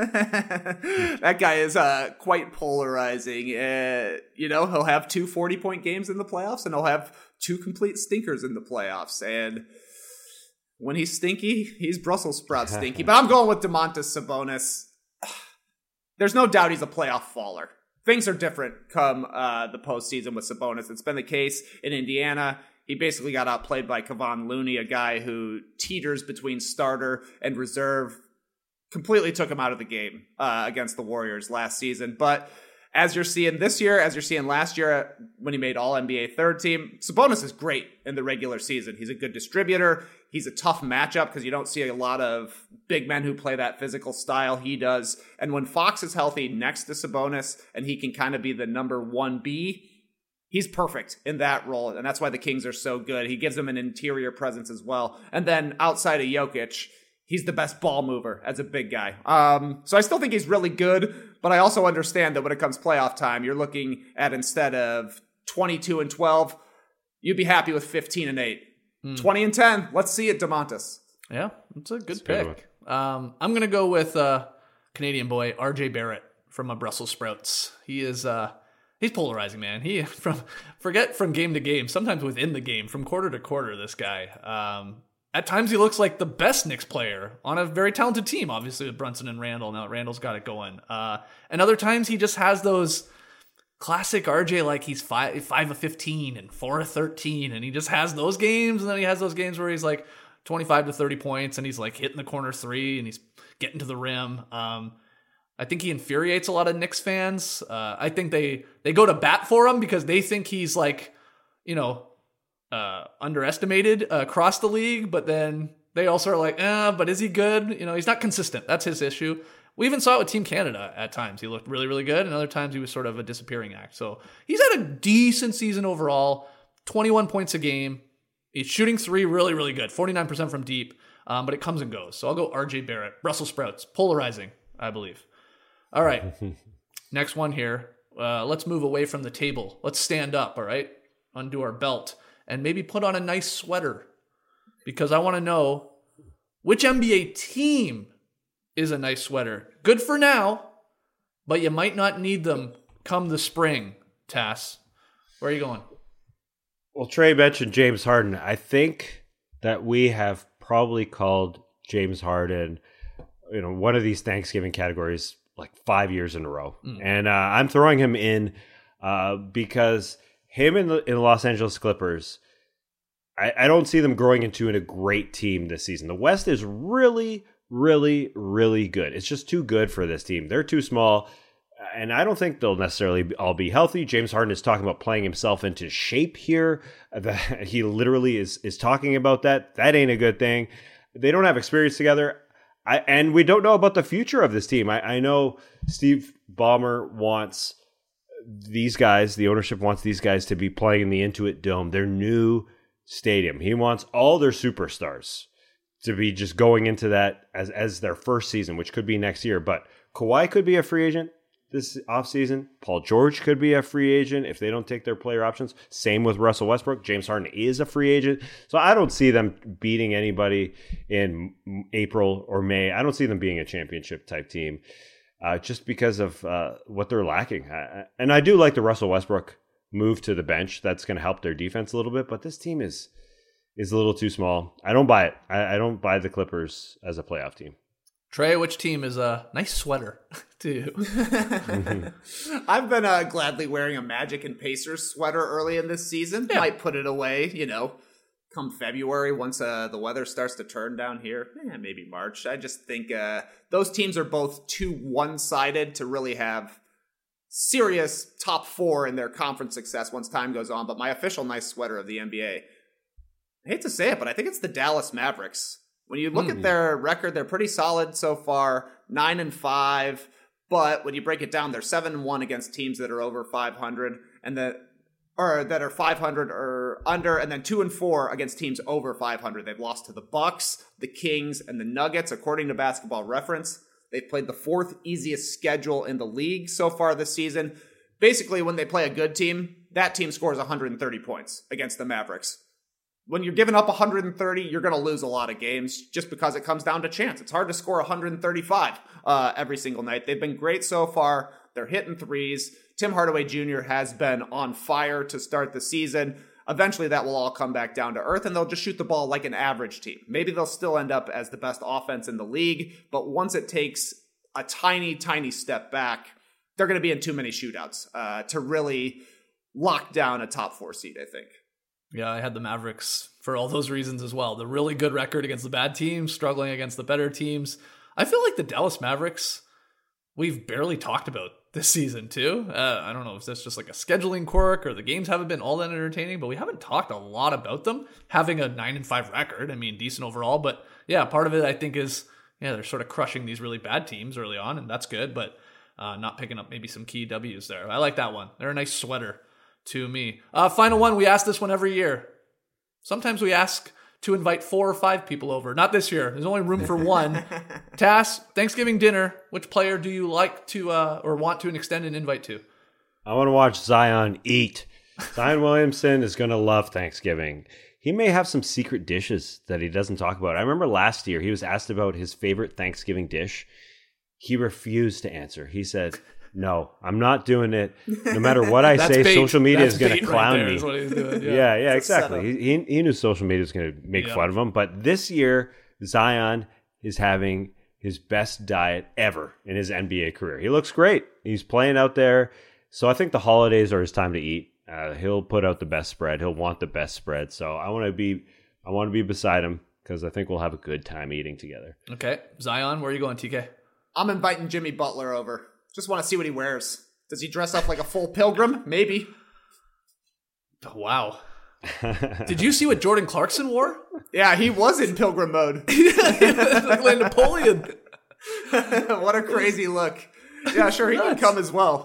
Mm. That guy is uh, quite polarizing. Uh, you know, he'll have two forty-point games in the playoffs, and he'll have two complete stinkers in the playoffs. And when he's stinky, he's Brussels sprout stinky. But I'm going with Domantas Sabonis. There's no doubt he's a playoff faller. Things are different come uh, the postseason with Sabonis. It's been the case in Indiana. He basically got outplayed by Kevon Looney, a guy who teeters between starter and reserve. Completely took him out of the game uh, against the Warriors last season. But as you're seeing this year, as you're seeing last year when he made All N B A third team, Sabonis is great in the regular season. He's a good distributor. He's a tough matchup because you don't see a lot of big men who play that physical style he does. And when Fox is healthy next to Sabonis and he can kind of be the number one B, he's perfect in that role, and that's why the Kings are so good. He gives them an interior presence as well. And then outside of Jokic, he's the best ball mover as a big guy. Um, so I still think he's really good, but I also understand that when it comes playoff time, you're looking at instead of twenty-two and twelve, you'd be happy with fifteen and eight. Hmm. twenty and ten, let's see it, DeMontis. Yeah, it's a good that's pick. Good um, I'm going to go with uh, Canadian boy R J Barrett from a Brussels Sprouts. He is... Uh, He's polarizing, man. He from forget from game to game, sometimes within the game, from quarter to quarter, this guy. Um, at times he looks like the best Knicks player on a very talented team, obviously with Brunson and Randall. Now Randall's got it going. Uh, and other times he just has those classic R J, like he's five, five of fifteen and four of thirteen, and he just has those games, and then he has those games where he's like twenty-five to thirty points, and he's like hitting the corner three, and he's getting to the rim. Um, I think he infuriates a lot of Knicks fans. Uh, I think they, they go to bat for him because they think he's like, you know, uh, underestimated uh, across the league. But then they also are like, eh, but is he good? You know, he's not consistent. That's his issue. We even saw it with Team Canada at times. He looked really, really good. And other times he was sort of a disappearing act. So he's had a decent season overall. twenty-one points a game. He's shooting three really, really good. forty-nine percent from deep. Um, but it comes and goes. So I'll go R J Barrett. Brussels Sprouts. Polarizing, I believe. All right, next one here. Uh, let's move away from the table. Let's stand up, all right? Undo our belt and maybe put on a nice sweater because I want to know which N B A team is a nice sweater. Good for now, but you might not need them come the spring, Tass. Where are you going? Well, Trey mentioned James Harden. I think that we have probably called James Harden, you know, one of these Thanksgiving categories like five years in a row. Mm. And uh, I'm throwing him in uh, because him and the, in the Los Angeles Clippers, I, I don't see them growing into a great team this season. The West is really, really, really good. It's just too good for this team. They're too small, and I don't think they'll necessarily all be healthy. James Harden is talking about playing himself into shape here. He literally is, is talking about that. That ain't a good thing. They don't have experience together. I, and we don't know about the future of this team. I, I know Steve Ballmer wants these guys, the ownership wants these guys to be playing in the Intuit Dome, their new stadium. He wants all their superstars to be just going into that as, as their first season, which could be next year. But Kawhi could be a free agent this offseason. Paul George could be a free agent if they don't take their player options. Same with Russell Westbrook. James Harden is a free agent. So I don't see them beating anybody in April or May. I don't see them being a championship type team uh, just because of uh, what they're lacking. I, and I do like the Russell Westbrook move to the bench. That's going to help their defense a little bit. But this team is is a little too small. I don't buy it. I, I don't buy the Clippers as a playoff team. Trey, which team is a nice sweater too? I've been uh, gladly wearing a Magic and Pacers sweater early in this season. Yeah. Might put it away, you know, come February once uh, the weather starts to turn down here. Eh, maybe March. I just think uh, those teams are both too one-sided to really have serious top four in their conference success once time goes on. But my official nice sweater of the N B A, I hate to say it, but I think it's the Dallas Mavericks. When you look mm. at their record, they're pretty solid so far, nine and five. But when you break it down, they're seven and one against teams that are over five hundred, and that or that are five hundred or under, and then two and four against teams over five hundred. They've lost to the Bucks, the Kings, and the Nuggets, according to Basketball Reference. They've played the fourth easiest schedule in the league so far this season. Basically, when they play a good team, that team scores one hundred thirty points against the Mavericks. When you're giving up one hundred thirty, you're going to lose a lot of games just because it comes down to chance. It's hard to score one hundred thirty-five uh, every single night. They've been great so far. They're hitting threes. Tim Hardaway Junior has been on fire to start the season. Eventually, that will all come back down to earth, and they'll just shoot the ball like an average team. Maybe they'll still end up as the best offense in the league, but once it takes a tiny, tiny step back, they're going to be in too many shootouts uh, to really lock down a top four seed, I think. Yeah, I had the Mavericks for all those reasons as well. The really good record against the bad teams, struggling against the better teams. I feel like the Dallas Mavericks, we've barely talked about this season too. Uh, I don't know if that's just like a scheduling quirk or the games haven't been all that entertaining, but we haven't talked a lot about them having a nine and five record. I mean, decent overall, but yeah, part of it I think is, yeah, they're sort of crushing these really bad teams early on, and that's good, but uh, not picking up maybe some key W's there. I like that one. They're a nice sweater to me. Uh, final one, we ask this one every year. Sometimes we ask to invite four or five people over. Not this year. There's only room for one. Tass, Thanksgiving dinner. Which player do you like to uh, or want to extend an invite to? I want to watch Zion eat. Zion Williamson is going to love Thanksgiving. He may have some secret dishes that he doesn't talk about. I remember last year he was asked about his favorite Thanksgiving dish. He refused to answer. He said, no, I'm not doing it. No matter what I say, bait. social media That's is going to clown right me. is what he's doing. Yeah, yeah, yeah exactly. He, he, he knew social media was going to make yeah. fun of him. But this year, Zion is having his best diet ever in his N B A career. He looks great. He's playing out there. So I think the holidays are his time to eat. Uh, he'll put out the best spread. He'll want the best spread. So I want to be, I want to be beside him because I think we'll have a good time eating together. Okay, Zion, where are you going, T K? I'm inviting Jimmy Butler over. Just want to see what he wears. Does he dress up like a full pilgrim? Maybe. Wow. Did you see what Jordan Clarkson wore? Yeah, he was in pilgrim mode. Looked like Napoleon. What a crazy look. Yeah, sure, he can come as well.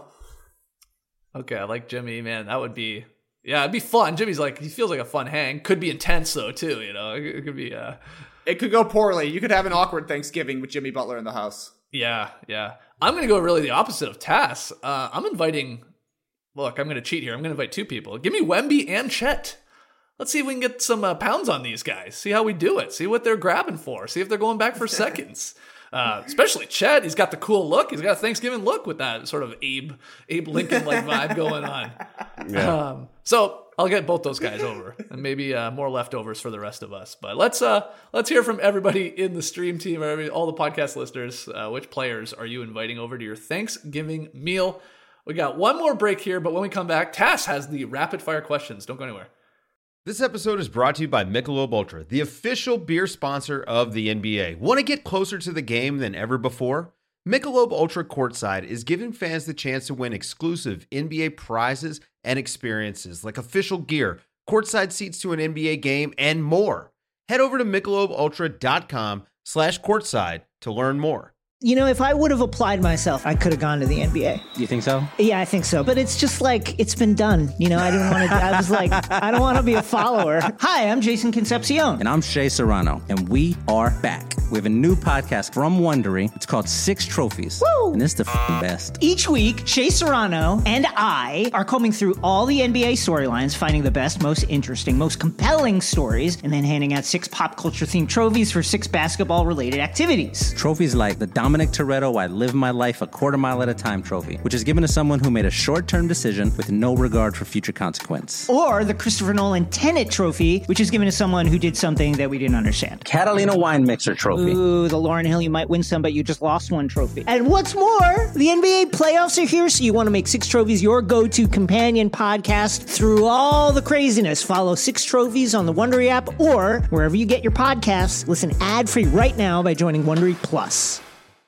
Okay, I like Jimmy, man. That would be, yeah, it'd be fun. Jimmy's like, he feels like a fun hang. Could be intense though, too. You know, it, it could be. Uh, it could go poorly. You could have an awkward Thanksgiving with Jimmy Butler in the house. Yeah, yeah. I'm gonna go really the opposite of Tass. Uh, I'm inviting. Look, I'm gonna cheat here. I'm gonna invite two people. Give me Wemby and Chet. Let's see if we can get some uh, pounds on these guys. See how we do it. See what they're grabbing for. See if they're going back for seconds. Uh, especially Chet, he's got the cool look. He's got a Thanksgiving look with that sort of Abe, Abe Lincoln-like vibe going on. Yeah. Um, so I'll get both those guys over, and maybe uh, more leftovers for the rest of us. But let's uh, let's hear from everybody in the stream team, or every, all the podcast listeners. Uh, which players are you inviting over to your Thanksgiving meal? We got one more break here, but when we come back, Tass has the rapid fire questions. Don't go anywhere. This episode is brought to you by Michelob Ultra, the official beer sponsor of the N B A. Want to get closer to the game than ever before? Michelob Ultra Courtside is giving fans the chance to win exclusive N B A prizes and experiences like official gear, courtside seats to an N B A game, and more. Head over to michelobultra.com slash courtside to learn more. You know, if I would have applied myself, I could have gone to the N B A. You think so? Yeah, I think so. But it's just like, it's been done. You know, I didn't want to, I was like, I don't want to be a follower. Hi, I'm Jason Concepcion. And I'm Shea Serrano. And we are back. We have a new podcast from Wondery. It's called Six Trophies. Woo! And it's the f***ing best. Each week, Shea Serrano and I are combing through all the N B A storylines, finding the best, most interesting, most compelling stories, and then handing out six pop culture themed trophies for six basketball related activities. Trophies like the Dominic Toretto I Live My Life a Quarter Mile at a Time trophy, which is given to someone who made a short-term decision with no regard for future consequence. Or the Christopher Nolan Tenet trophy, which is given to someone who did something that we didn't understand. Catalina Wine Mixer trophy. Ooh, the Lauryn Hill You Might Win Some But You Just Lost One trophy. And what's more, the N B A playoffs are here, so you want to make Six Trophies your go-to companion podcast through all the craziness. Follow Six Trophies on the Wondery app or wherever you get your podcasts. Listen ad-free right now by joining Wondery Plus.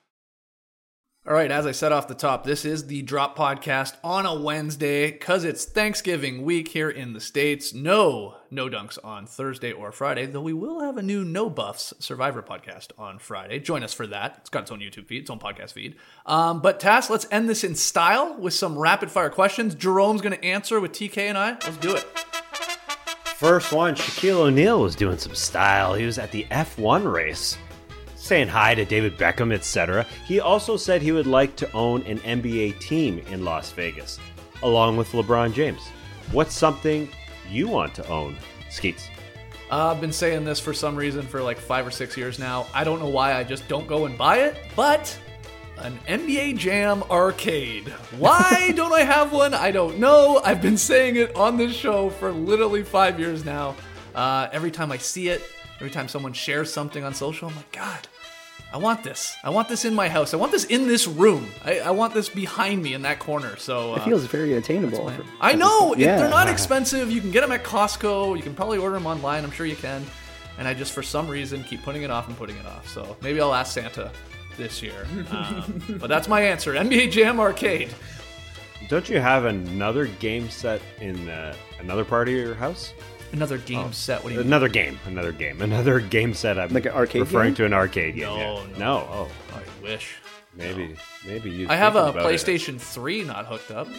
All right, as I said off the top, this is the Drop Podcast on a Wednesday because it's Thanksgiving week here in the States. No, no dunks on Thursday or Friday, though we will have a new No Buffs Survivor podcast on Friday. Join us for that. It's got its own YouTube feed, its own podcast feed. Um, but Tass, let's end this in style with some rapid fire questions. Jerome's going to answer with T K and I. Let's do it. First one, Shaquille O'Neal was doing some style. He was at the F one race, saying hi to David Beckham, et cetera. He also said he would like to own an N B A team in Las Vegas, along with LeBron James. What's something you want to own, Skeets? Uh, I've been saying this for some reason for like five or six years now. I don't know why I just don't go and buy it, but an N B A Jam arcade. Why don't I have one? I don't know. I've been saying it on this show for literally five years now. Uh, every time I see it, every time someone shares something on social, I'm like, God, I want this. I want this in my house. I want this in this room. I, I want this behind me in that corner. So uh, it feels very attainable. For, I know. Yeah. It, they're not expensive. You can get them at Costco. You can probably order them online. I'm sure you can. And I just, for some reason, keep putting it off and putting it off. So maybe I'll ask Santa this year. Um, but that's my answer. N B A Jam Arcade. Don't you have another game set in uh, another part of your house? Another game oh, set? What do you another mean? game. Another game. Another game set. I'm like an arcade referring game? to an arcade game. No, yeah. no. No. Oh. I wish. Maybe, maybe you. I have a thinking about it. PlayStation three not hooked up.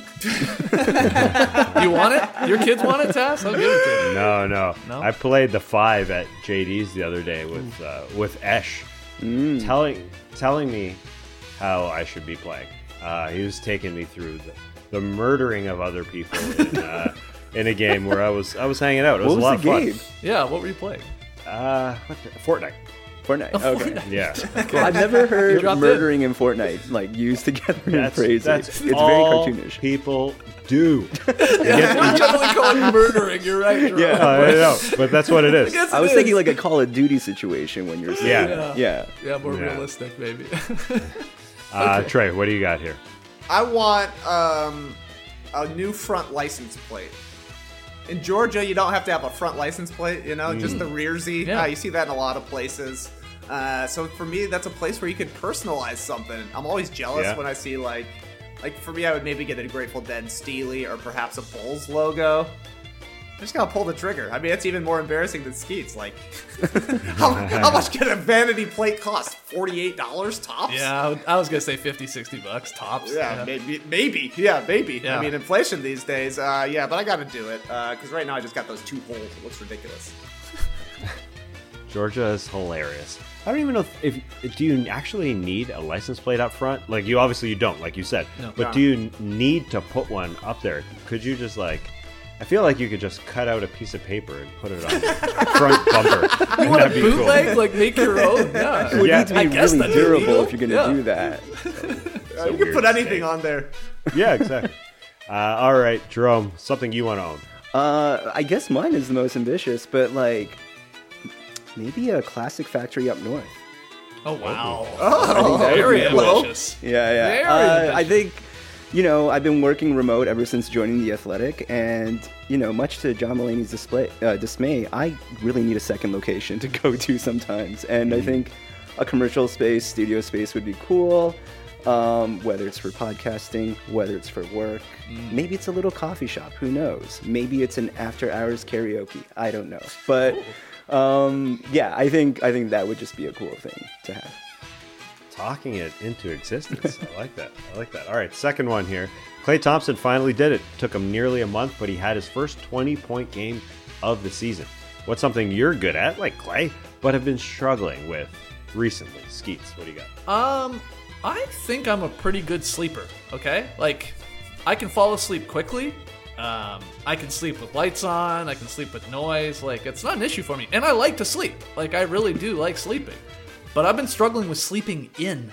You want it? Your kids want it, Tass? I'll give it to you. No, no, No? I played the five at J D's the other day with uh, with Esh, Mm. telling telling me how I should be playing. Uh, he was taking me through the, the murdering of other people in, uh, in a game where I was I was hanging out. It was, What was a lot the of game? fun. Yeah, what were you playing? Uh, what the, Fortnite. Fortnite. Okay. Fortnite. Yeah. I've never You heard dropped murdering in Fortnite like used together in That's, phrase. that's It's very all cartoonish. people do. Yeah, you generally call it murdering. You're right. Jerome. Yeah. I know, but that's what it is. guess I it was is. thinking like a Call of Duty situation when you're saying Yeah. that. Yeah. Yeah, more Yeah. realistic, maybe. Uh, Okay. Trey, what do you got here? I want um, a new front license plate. In Georgia, you don't have to have a front license plate, you know, just the rear Z. Yeah. Uh, you see that in a lot of places. Uh, so for me, that's a place where you could personalize something. I'm always jealous Yeah. when I see like, like for me, I would maybe get a Grateful Dead Steely or perhaps a Bulls logo. I just gotta pull the trigger. I mean, it's even more embarrassing than Skeets. Like, how, how much can a vanity plate cost? forty-eight dollars tops? Yeah, I would- I was gonna say fifty, sixty bucks tops. Yeah, maybe, maybe, yeah, maybe. Yeah. I mean, inflation these days, uh, yeah, but I gotta do it because right now I just got those two holes. It looks ridiculous. Georgia is hilarious. I don't even know if, if do you actually need a license plate up front? Like you obviously you don't, like you said. No. But No. do you need to put one up there? Could you just like? I feel like you could just cut out a piece of paper and put it on the front bumper. You want That'd a be bootleg? cool. Like make your own? Yeah. It would Yeah. need to be I guess really that's durable illegal. if you're going to Yeah. do that. Uh, you weird can put to anything say. on there. Yeah, exactly. Uh, all right, Jerome, something you want to own. Uh, I guess mine is the most ambitious, but like maybe a classic factory up north. Oh wow. Oh, very hello. ambitious. Yeah, yeah. Very Uh, I ambitious. think, you know, I've been working remote ever since joining The Athletic, and, you know, much to John Mulaney's display, uh, dismay, I really need a second location to go to sometimes. And I think a commercial space, studio space would be cool, um, whether it's for podcasting, whether it's for work. Maybe it's a little coffee shop, who knows? Maybe it's an after-hours karaoke, I don't know. But, um, yeah, I think I think that would just be a cool thing to have. Talking it into existence. I like that. I like that. All right, second one here. Klay Thompson finally did it. Took him nearly a month, but he had his first twenty-point game of the season. What's something you're good at, like Klay, but have been struggling with recently? Skeets, what do you got? Um, I think I'm a pretty good sleeper. Okay, like I can fall asleep quickly. Um, I can sleep with lights on. I can sleep with noise. Like it's not an issue for me, and I like to sleep. Like I really do like sleeping. But I've been struggling with sleeping in.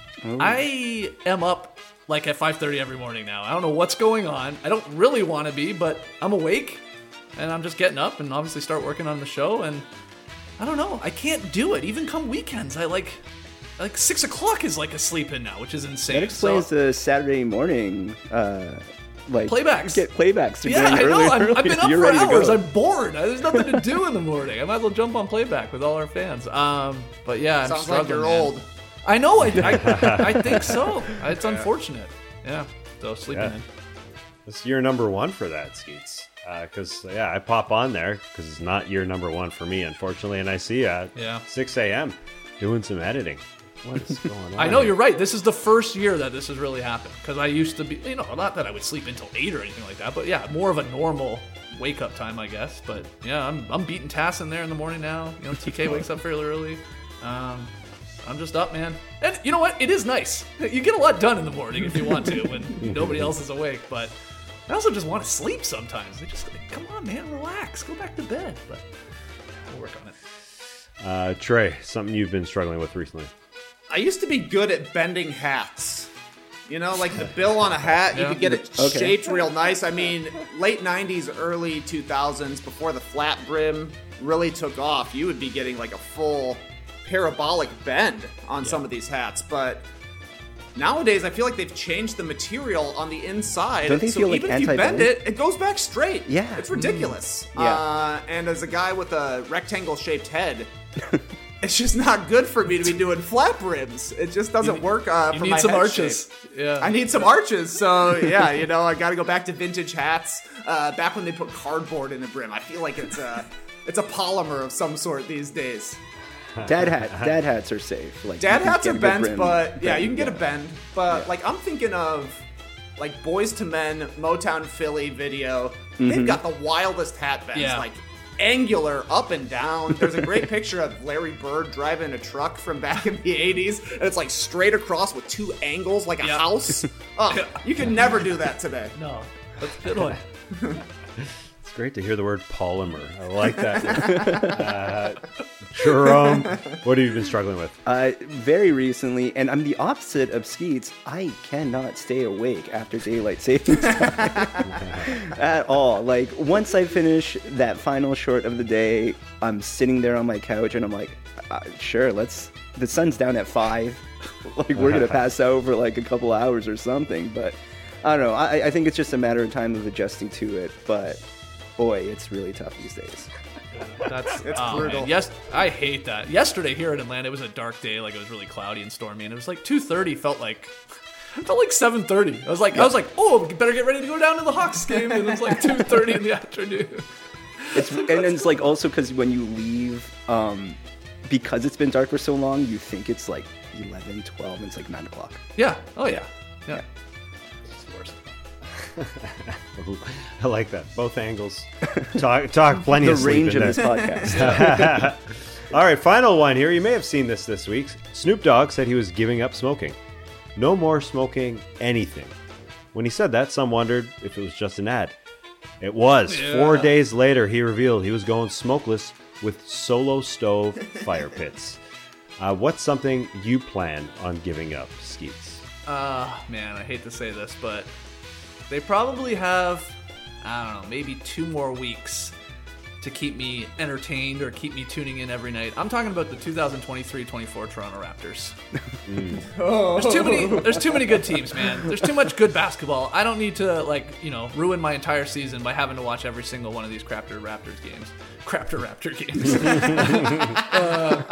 I am up like at five thirty every morning now. I don't know what's going on. I don't really want to be, but I'm awake and I'm just getting up and obviously start working on the show. And I don't know. I can't do it. Even come weekends, I like like six o'clock is like a sleep in now, which is insane. That explains So- the Saturday morning, uh, like Playbacks. Get playbacks. To Yeah, I early, know. I'm, early. I've been up You're for ready to hours. go. I'm bored. There's nothing to do in the morning. I might as well jump on playback with all our fans. Um, but yeah, I'm Sounds like struggling. you're man. old. I know. I, I, I think so. It's unfortunate. Yeah. So sleeping Yeah. in. This is year number one for that, Skeets. Because, yeah, I pop on there because it's not year number one for me, unfortunately. And I see you at Yeah. six a.m. doing some editing. What is going on? I know you're right. This is the first year that this has really happened. Because I used to be, you know, not that I would sleep until eight or anything like that, but yeah, more of a normal wake up time, I guess. But yeah, I'm I'm beating Tass in there in the morning now. You know, T K wakes up fairly early. Um, I'm just up, man. And you know what? It is nice. You get a lot done in the morning if you want to when nobody else is awake. But I also just want to sleep sometimes. I just like, come on, man, relax, go back to bed. But we'll work on it. Uh, Trey, something you've been struggling with recently. I used to be good at bending hats. You know, like the bill on a hat, you Yeah. could get it Okay. shaped real nice. I mean, late nineties, early two thousands, before the flat brim really took off, you would be getting like a full parabolic bend on some of these hats. But nowadays, I feel like they've changed the material on the inside. Don't they so feel like even if you bend anti-bend? it, it goes back straight. Yeah. It's ridiculous. Yeah. Uh, and as a guy with a rectangle-shaped head, it's just not good for me to be doing flat brims. It just doesn't work uh, You for need my some head arches. shape. Yeah. I need some arches. So yeah, you know, I got to go back to vintage hats. Uh, back when they put cardboard in the brim, I feel like it's a it's a polymer of some sort these days. Dad hat, dad hats are safe. Like Dad you can hats get are a good bent, brim. but yeah, you can get Yeah. a bend. But Yeah. like I'm thinking of like Boys to Men, Motown Philly video. They've Mhm. got the wildest hat bends, Yeah. like angular up and down. There's a great picture of Larry Bird driving a truck from back in the eighties, and it's like straight across with two angles, like a house. Oh, you can never do that today. No, that's a good one. It's great to hear the word polymer. I like that. uh, Jerome, what have you been struggling with? Uh, very recently, and I'm the opposite of Skeets. I cannot stay awake after daylight savings time at all. Like once I finish that final short of the day, I'm sitting there on my couch and I'm like, uh, sure, let's. The sun's down at five. Like we're gonna pass out for like a couple hours or something. But I don't know. I, I think it's just a matter of time of adjusting to it. But boy, it's really tough these days. That's It's oh, brutal. man. Yes, I hate that. Yesterday here in Atlanta, it was a dark day. Like it was really cloudy and stormy, and it was like two thirty. Felt like it felt like seven thirty. I was like, I was like, oh, we better get ready to go down to the Hawks game, and it's like two thirty in the afternoon. It's and it's like also because when you leave, um, because it's been dark for so long, you think it's like eleven, twelve, and it's like nine o'clock. Yeah. Oh yeah. Yeah. It's the worst. I like that. Both angles. Talk, talk plenty The of sleep range in of there. this podcast. All right, final one here. You may have seen this this week. Snoop Dogg said he was giving up smoking. No more smoking anything. When he said that, some wondered if it was just an ad. It was. Yeah. Four days later, he revealed he was going smokeless with solo stove fire pits. Uh, what's something you plan on giving up, Skeets? Uh, man, I hate to say this, but they probably have, I don't know, maybe two more weeks to keep me entertained or keep me tuning in every night. I'm talking about the two thousand twenty-three twenty-four Toronto Raptors. There's too many there's too many good teams, man. There's too much good basketball. I don't need to like, you know, ruin my entire season by having to watch every single one of these Craptor Raptors games. Craptor Raptor games. uh,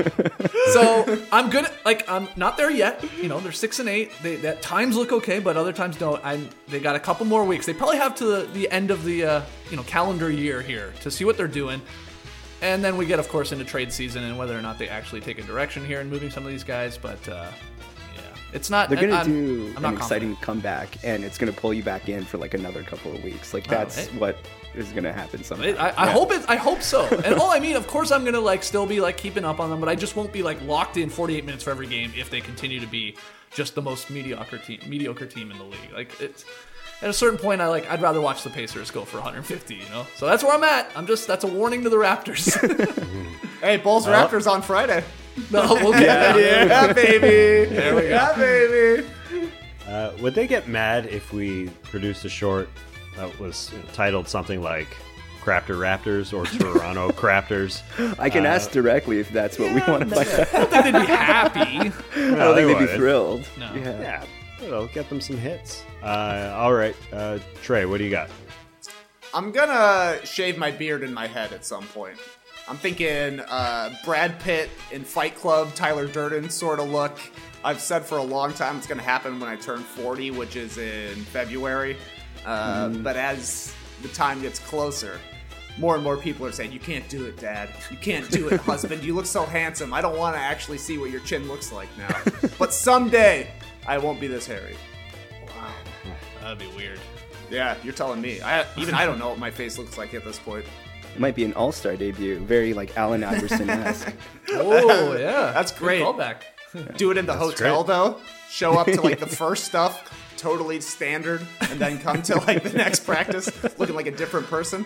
so I'm good at, like I'm not there yet. You know, they're six and eight. They that times look okay, but other times don't. I they got a couple more weeks. They probably have to the, the end of the uh, you know calendar year here to see what they're doing. And then we get, of course, into trade season and whether or not they actually take a direction here in moving some of these guys. But uh, yeah, it's not. They're gonna I'm, do I'm an not exciting comeback, and it's gonna pull you back in for like another couple of weeks. Like Oh, that's hey. what is gonna happen sometime. I, I Yeah. hope it. I hope so. And all I mean, of course, I'm gonna like still be like keeping up on them, but I just won't be like locked in forty-eight minutes for every game if they continue to be just the most mediocre team, mediocre team in the league. Like it's at a certain point, I like I'd rather watch the Pacers go for one hundred fifty. You know, so that's where I'm at. I'm just that's a warning to the Raptors. Hey, Bulls Well. Raptors on Friday. No, we'll get yeah, there. yeah, baby. There we go. Yeah, baby. Uh, would they get mad if we produced a short that was titled something like Craptor Raptors or Toronto Craptors? I can Uh, ask directly if that's what we want to find out. I don't think they'd be happy. I No, don't they think they'd be wouldn't. thrilled. No. Yeah. Yeah, it'll get them some hits. Uh, all right, uh, Trey, what do you got? I'm gonna shave my beard in my head at some point. I'm thinking uh, Brad Pitt in Fight Club, Tyler Durden sort of look. I've said for a long time it's gonna happen when I turn forty, which is in February. Uh, Mm. But as the time gets closer, more and more people are saying, "You can't do it, Dad. You can't do it, husband. You look so handsome. I don't want to actually see what your chin looks like now. But someday, I won't be this hairy." Wow. That'd be weird. Yeah, you're telling me. I even I don't know what my face looks like at this point. It might be an all-star debut, very like Allen Iverson-esque. Oh yeah, That's Good great. callback. Do it in the That's hotel great. though. Show up to like the first stuff, totally standard, and then come to like the next practice looking like a different person.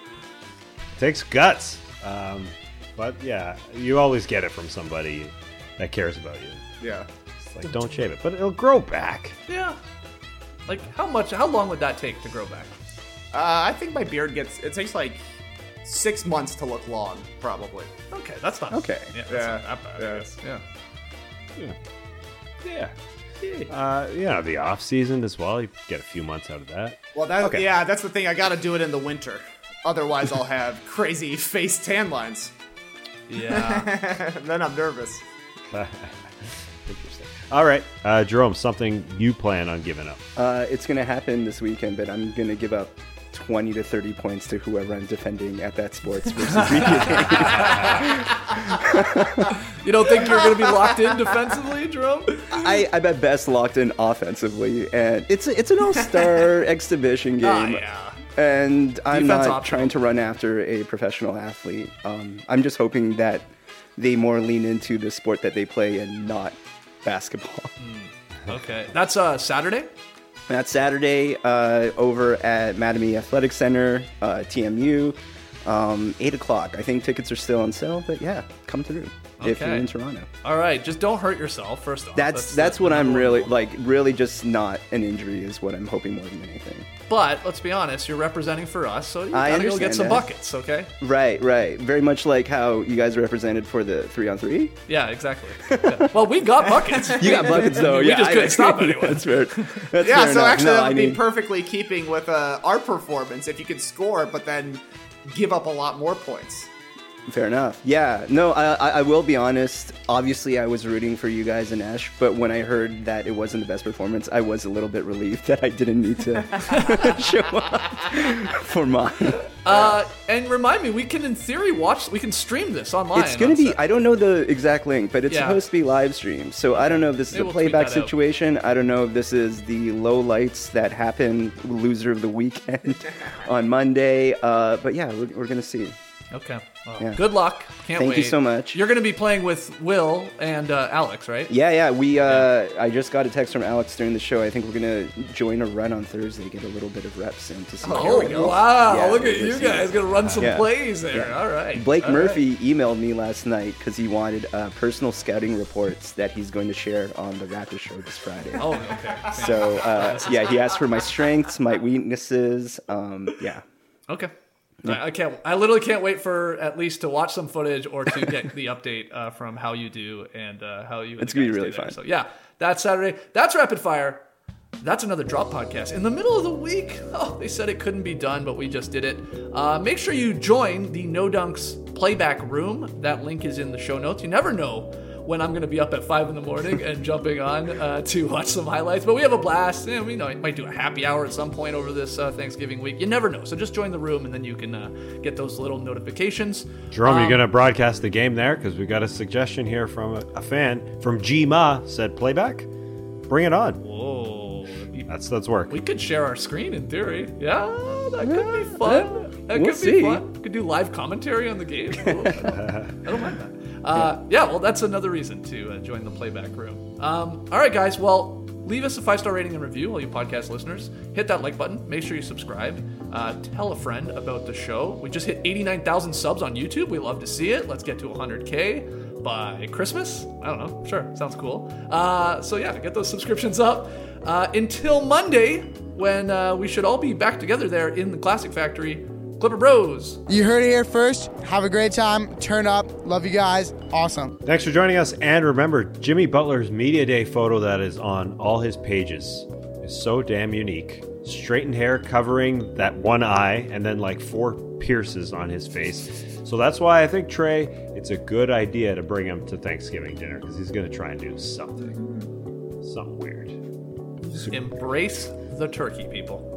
Takes guts. Um, but yeah, you always get it from somebody that cares about you. Yeah. It's like, don't shave it, but it'll grow back. Yeah. Like how much? How long would that take to grow back? Uh, I think my beard gets. It takes like six months to look long, probably. Okay, that's not Okay. Yeah, that's Yeah. not that bad. I Yeah. guess. Yeah. Yeah. Uh, yeah, the off season as well. You get a few months out of that. Well, that Okay. yeah, that's the thing. I got to do it in the winter. Otherwise, I'll have crazy face tan lines. Yeah. Then I'm nervous. Interesting. All right, uh, Jerome, something you plan on giving up? Uh, it's gonna happen this weekend, but I'm gonna give up twenty to thirty points to whoever I'm defending at that sports versus media game. You don't think you're going to be locked in defensively, Jerome? I, I'm at best locked in offensively, and it's a, it's an all-star exhibition game. Ah, yeah. And I'm Defense not optional. trying to run after a professional athlete. Um, I'm just hoping that they more lean into the sport that they play and not basketball. Okay. That's uh, Saturday? That's Saturday uh, over at Mattamy Athletic Center, uh, T M U, um, eight o'clock. I think tickets are still on sale, but yeah, come through if Okay. you're in Toronto. All right. Just don't hurt yourself, first off. That's that's the what I'm number really, one. like, really just not an injury is what I'm hoping more than anything. But let's be honest, you're representing for us, so you I gotta go understand get some that. buckets, okay? Right, right. Very much like how you guys represented for the three on three. Yeah, exactly. Yeah. Well, we got buckets. You got buckets though. We yeah, just I- couldn't stop anyone. That's fair. That's yeah, fair so enough. actually No, that I would be mean- perfectly keeping with uh, our performance if you could score, but then give up a lot more points. Fair enough. Yeah. No, I, I I will be honest. Obviously, I was rooting for you guys and Ash, but when I heard that it wasn't the best performance, I was a little bit relieved that I didn't need to show up for mine. Uh, and remind me, we can, in theory, watch. We can stream this online. It's going to be, I don't know the exact link, but it's Yeah. supposed to be live stream. So I don't know if this is Maybe a we'll tweet playback that out. situation. I don't know if this is the low lights that happen, loser of the weekend on Monday. Uh, but yeah, we're, we're going to see. Okay. Well, Yeah. good luck. Can't Thank wait. you so much. You're going to be playing with Will and uh, Alex, right? Yeah, yeah. We, uh, I just got a text from Alex during the show. I think we're going to join a run on Thursday, get a little bit of reps in to see how Oh, it goes. wow. Yeah, Look we're at you see. guys. Going to run some Yeah. plays there. Yeah. All right. Blake All right. Murphy emailed me last night because he wanted uh, personal scouting reports that he's going to share on the Raptor show this Friday. Oh, okay. So, uh, yeah, he asked for my strengths, my weaknesses. Um, yeah. Okay. I I can't. I literally can't wait for at least to watch some footage or to get the update uh, from how you do and uh, how you. and It's the gonna be guys really do there. fun. So yeah, that's Saturday. That's Rapid Fire. That's another drop podcast in the middle of the week. Oh, they said it couldn't be done, but we just did it. Uh, make sure you join the No Dunks playback room. That link is in the show notes. You never know when I'm going to be up at five in the morning and jumping on uh, to watch some highlights. But we have a blast. And we know we might do a happy hour at some point over this uh, Thanksgiving week. You never know. So just join the room and then you can uh, get those little notifications. Jerome, Um, you're going to broadcast the game there? Because we got a suggestion here from a, a fan. From G Ma, said playback. Bring it on. Whoa. That's, that's work. We could share our screen in theory. Yeah, that could be fun. That we'll could be see. fun. We could do live commentary on the game. Cool. I, don't, I don't mind that. Uh, yeah, well, that's another reason to uh, join the playback room. Um, all right, guys. Well, leave us a five-star rating and review, all you podcast listeners. Hit that like button. Make sure you subscribe. Uh, tell a friend about the show. We just hit eighty-nine thousand subs on YouTube. We love to see it. Let's get to one hundred K by Christmas. I don't know. Sure, sounds cool. Uh, so yeah, get those subscriptions up. Uh, until Monday, when uh, we should all be back together there in the Classic Factory. Clipper Bros. You heard it here first. Have a great time. Turn up. Love you guys. Awesome. Thanks for joining us. And remember, Jimmy Butler's Media Day photo that is on all his pages is so damn unique. Straightened hair covering that one eye and then like four pierces on his face. So that's why I think, Trey, it's a good idea to bring him to Thanksgiving dinner because he's going to try and do something. Something weird. Embrace the turkey, people.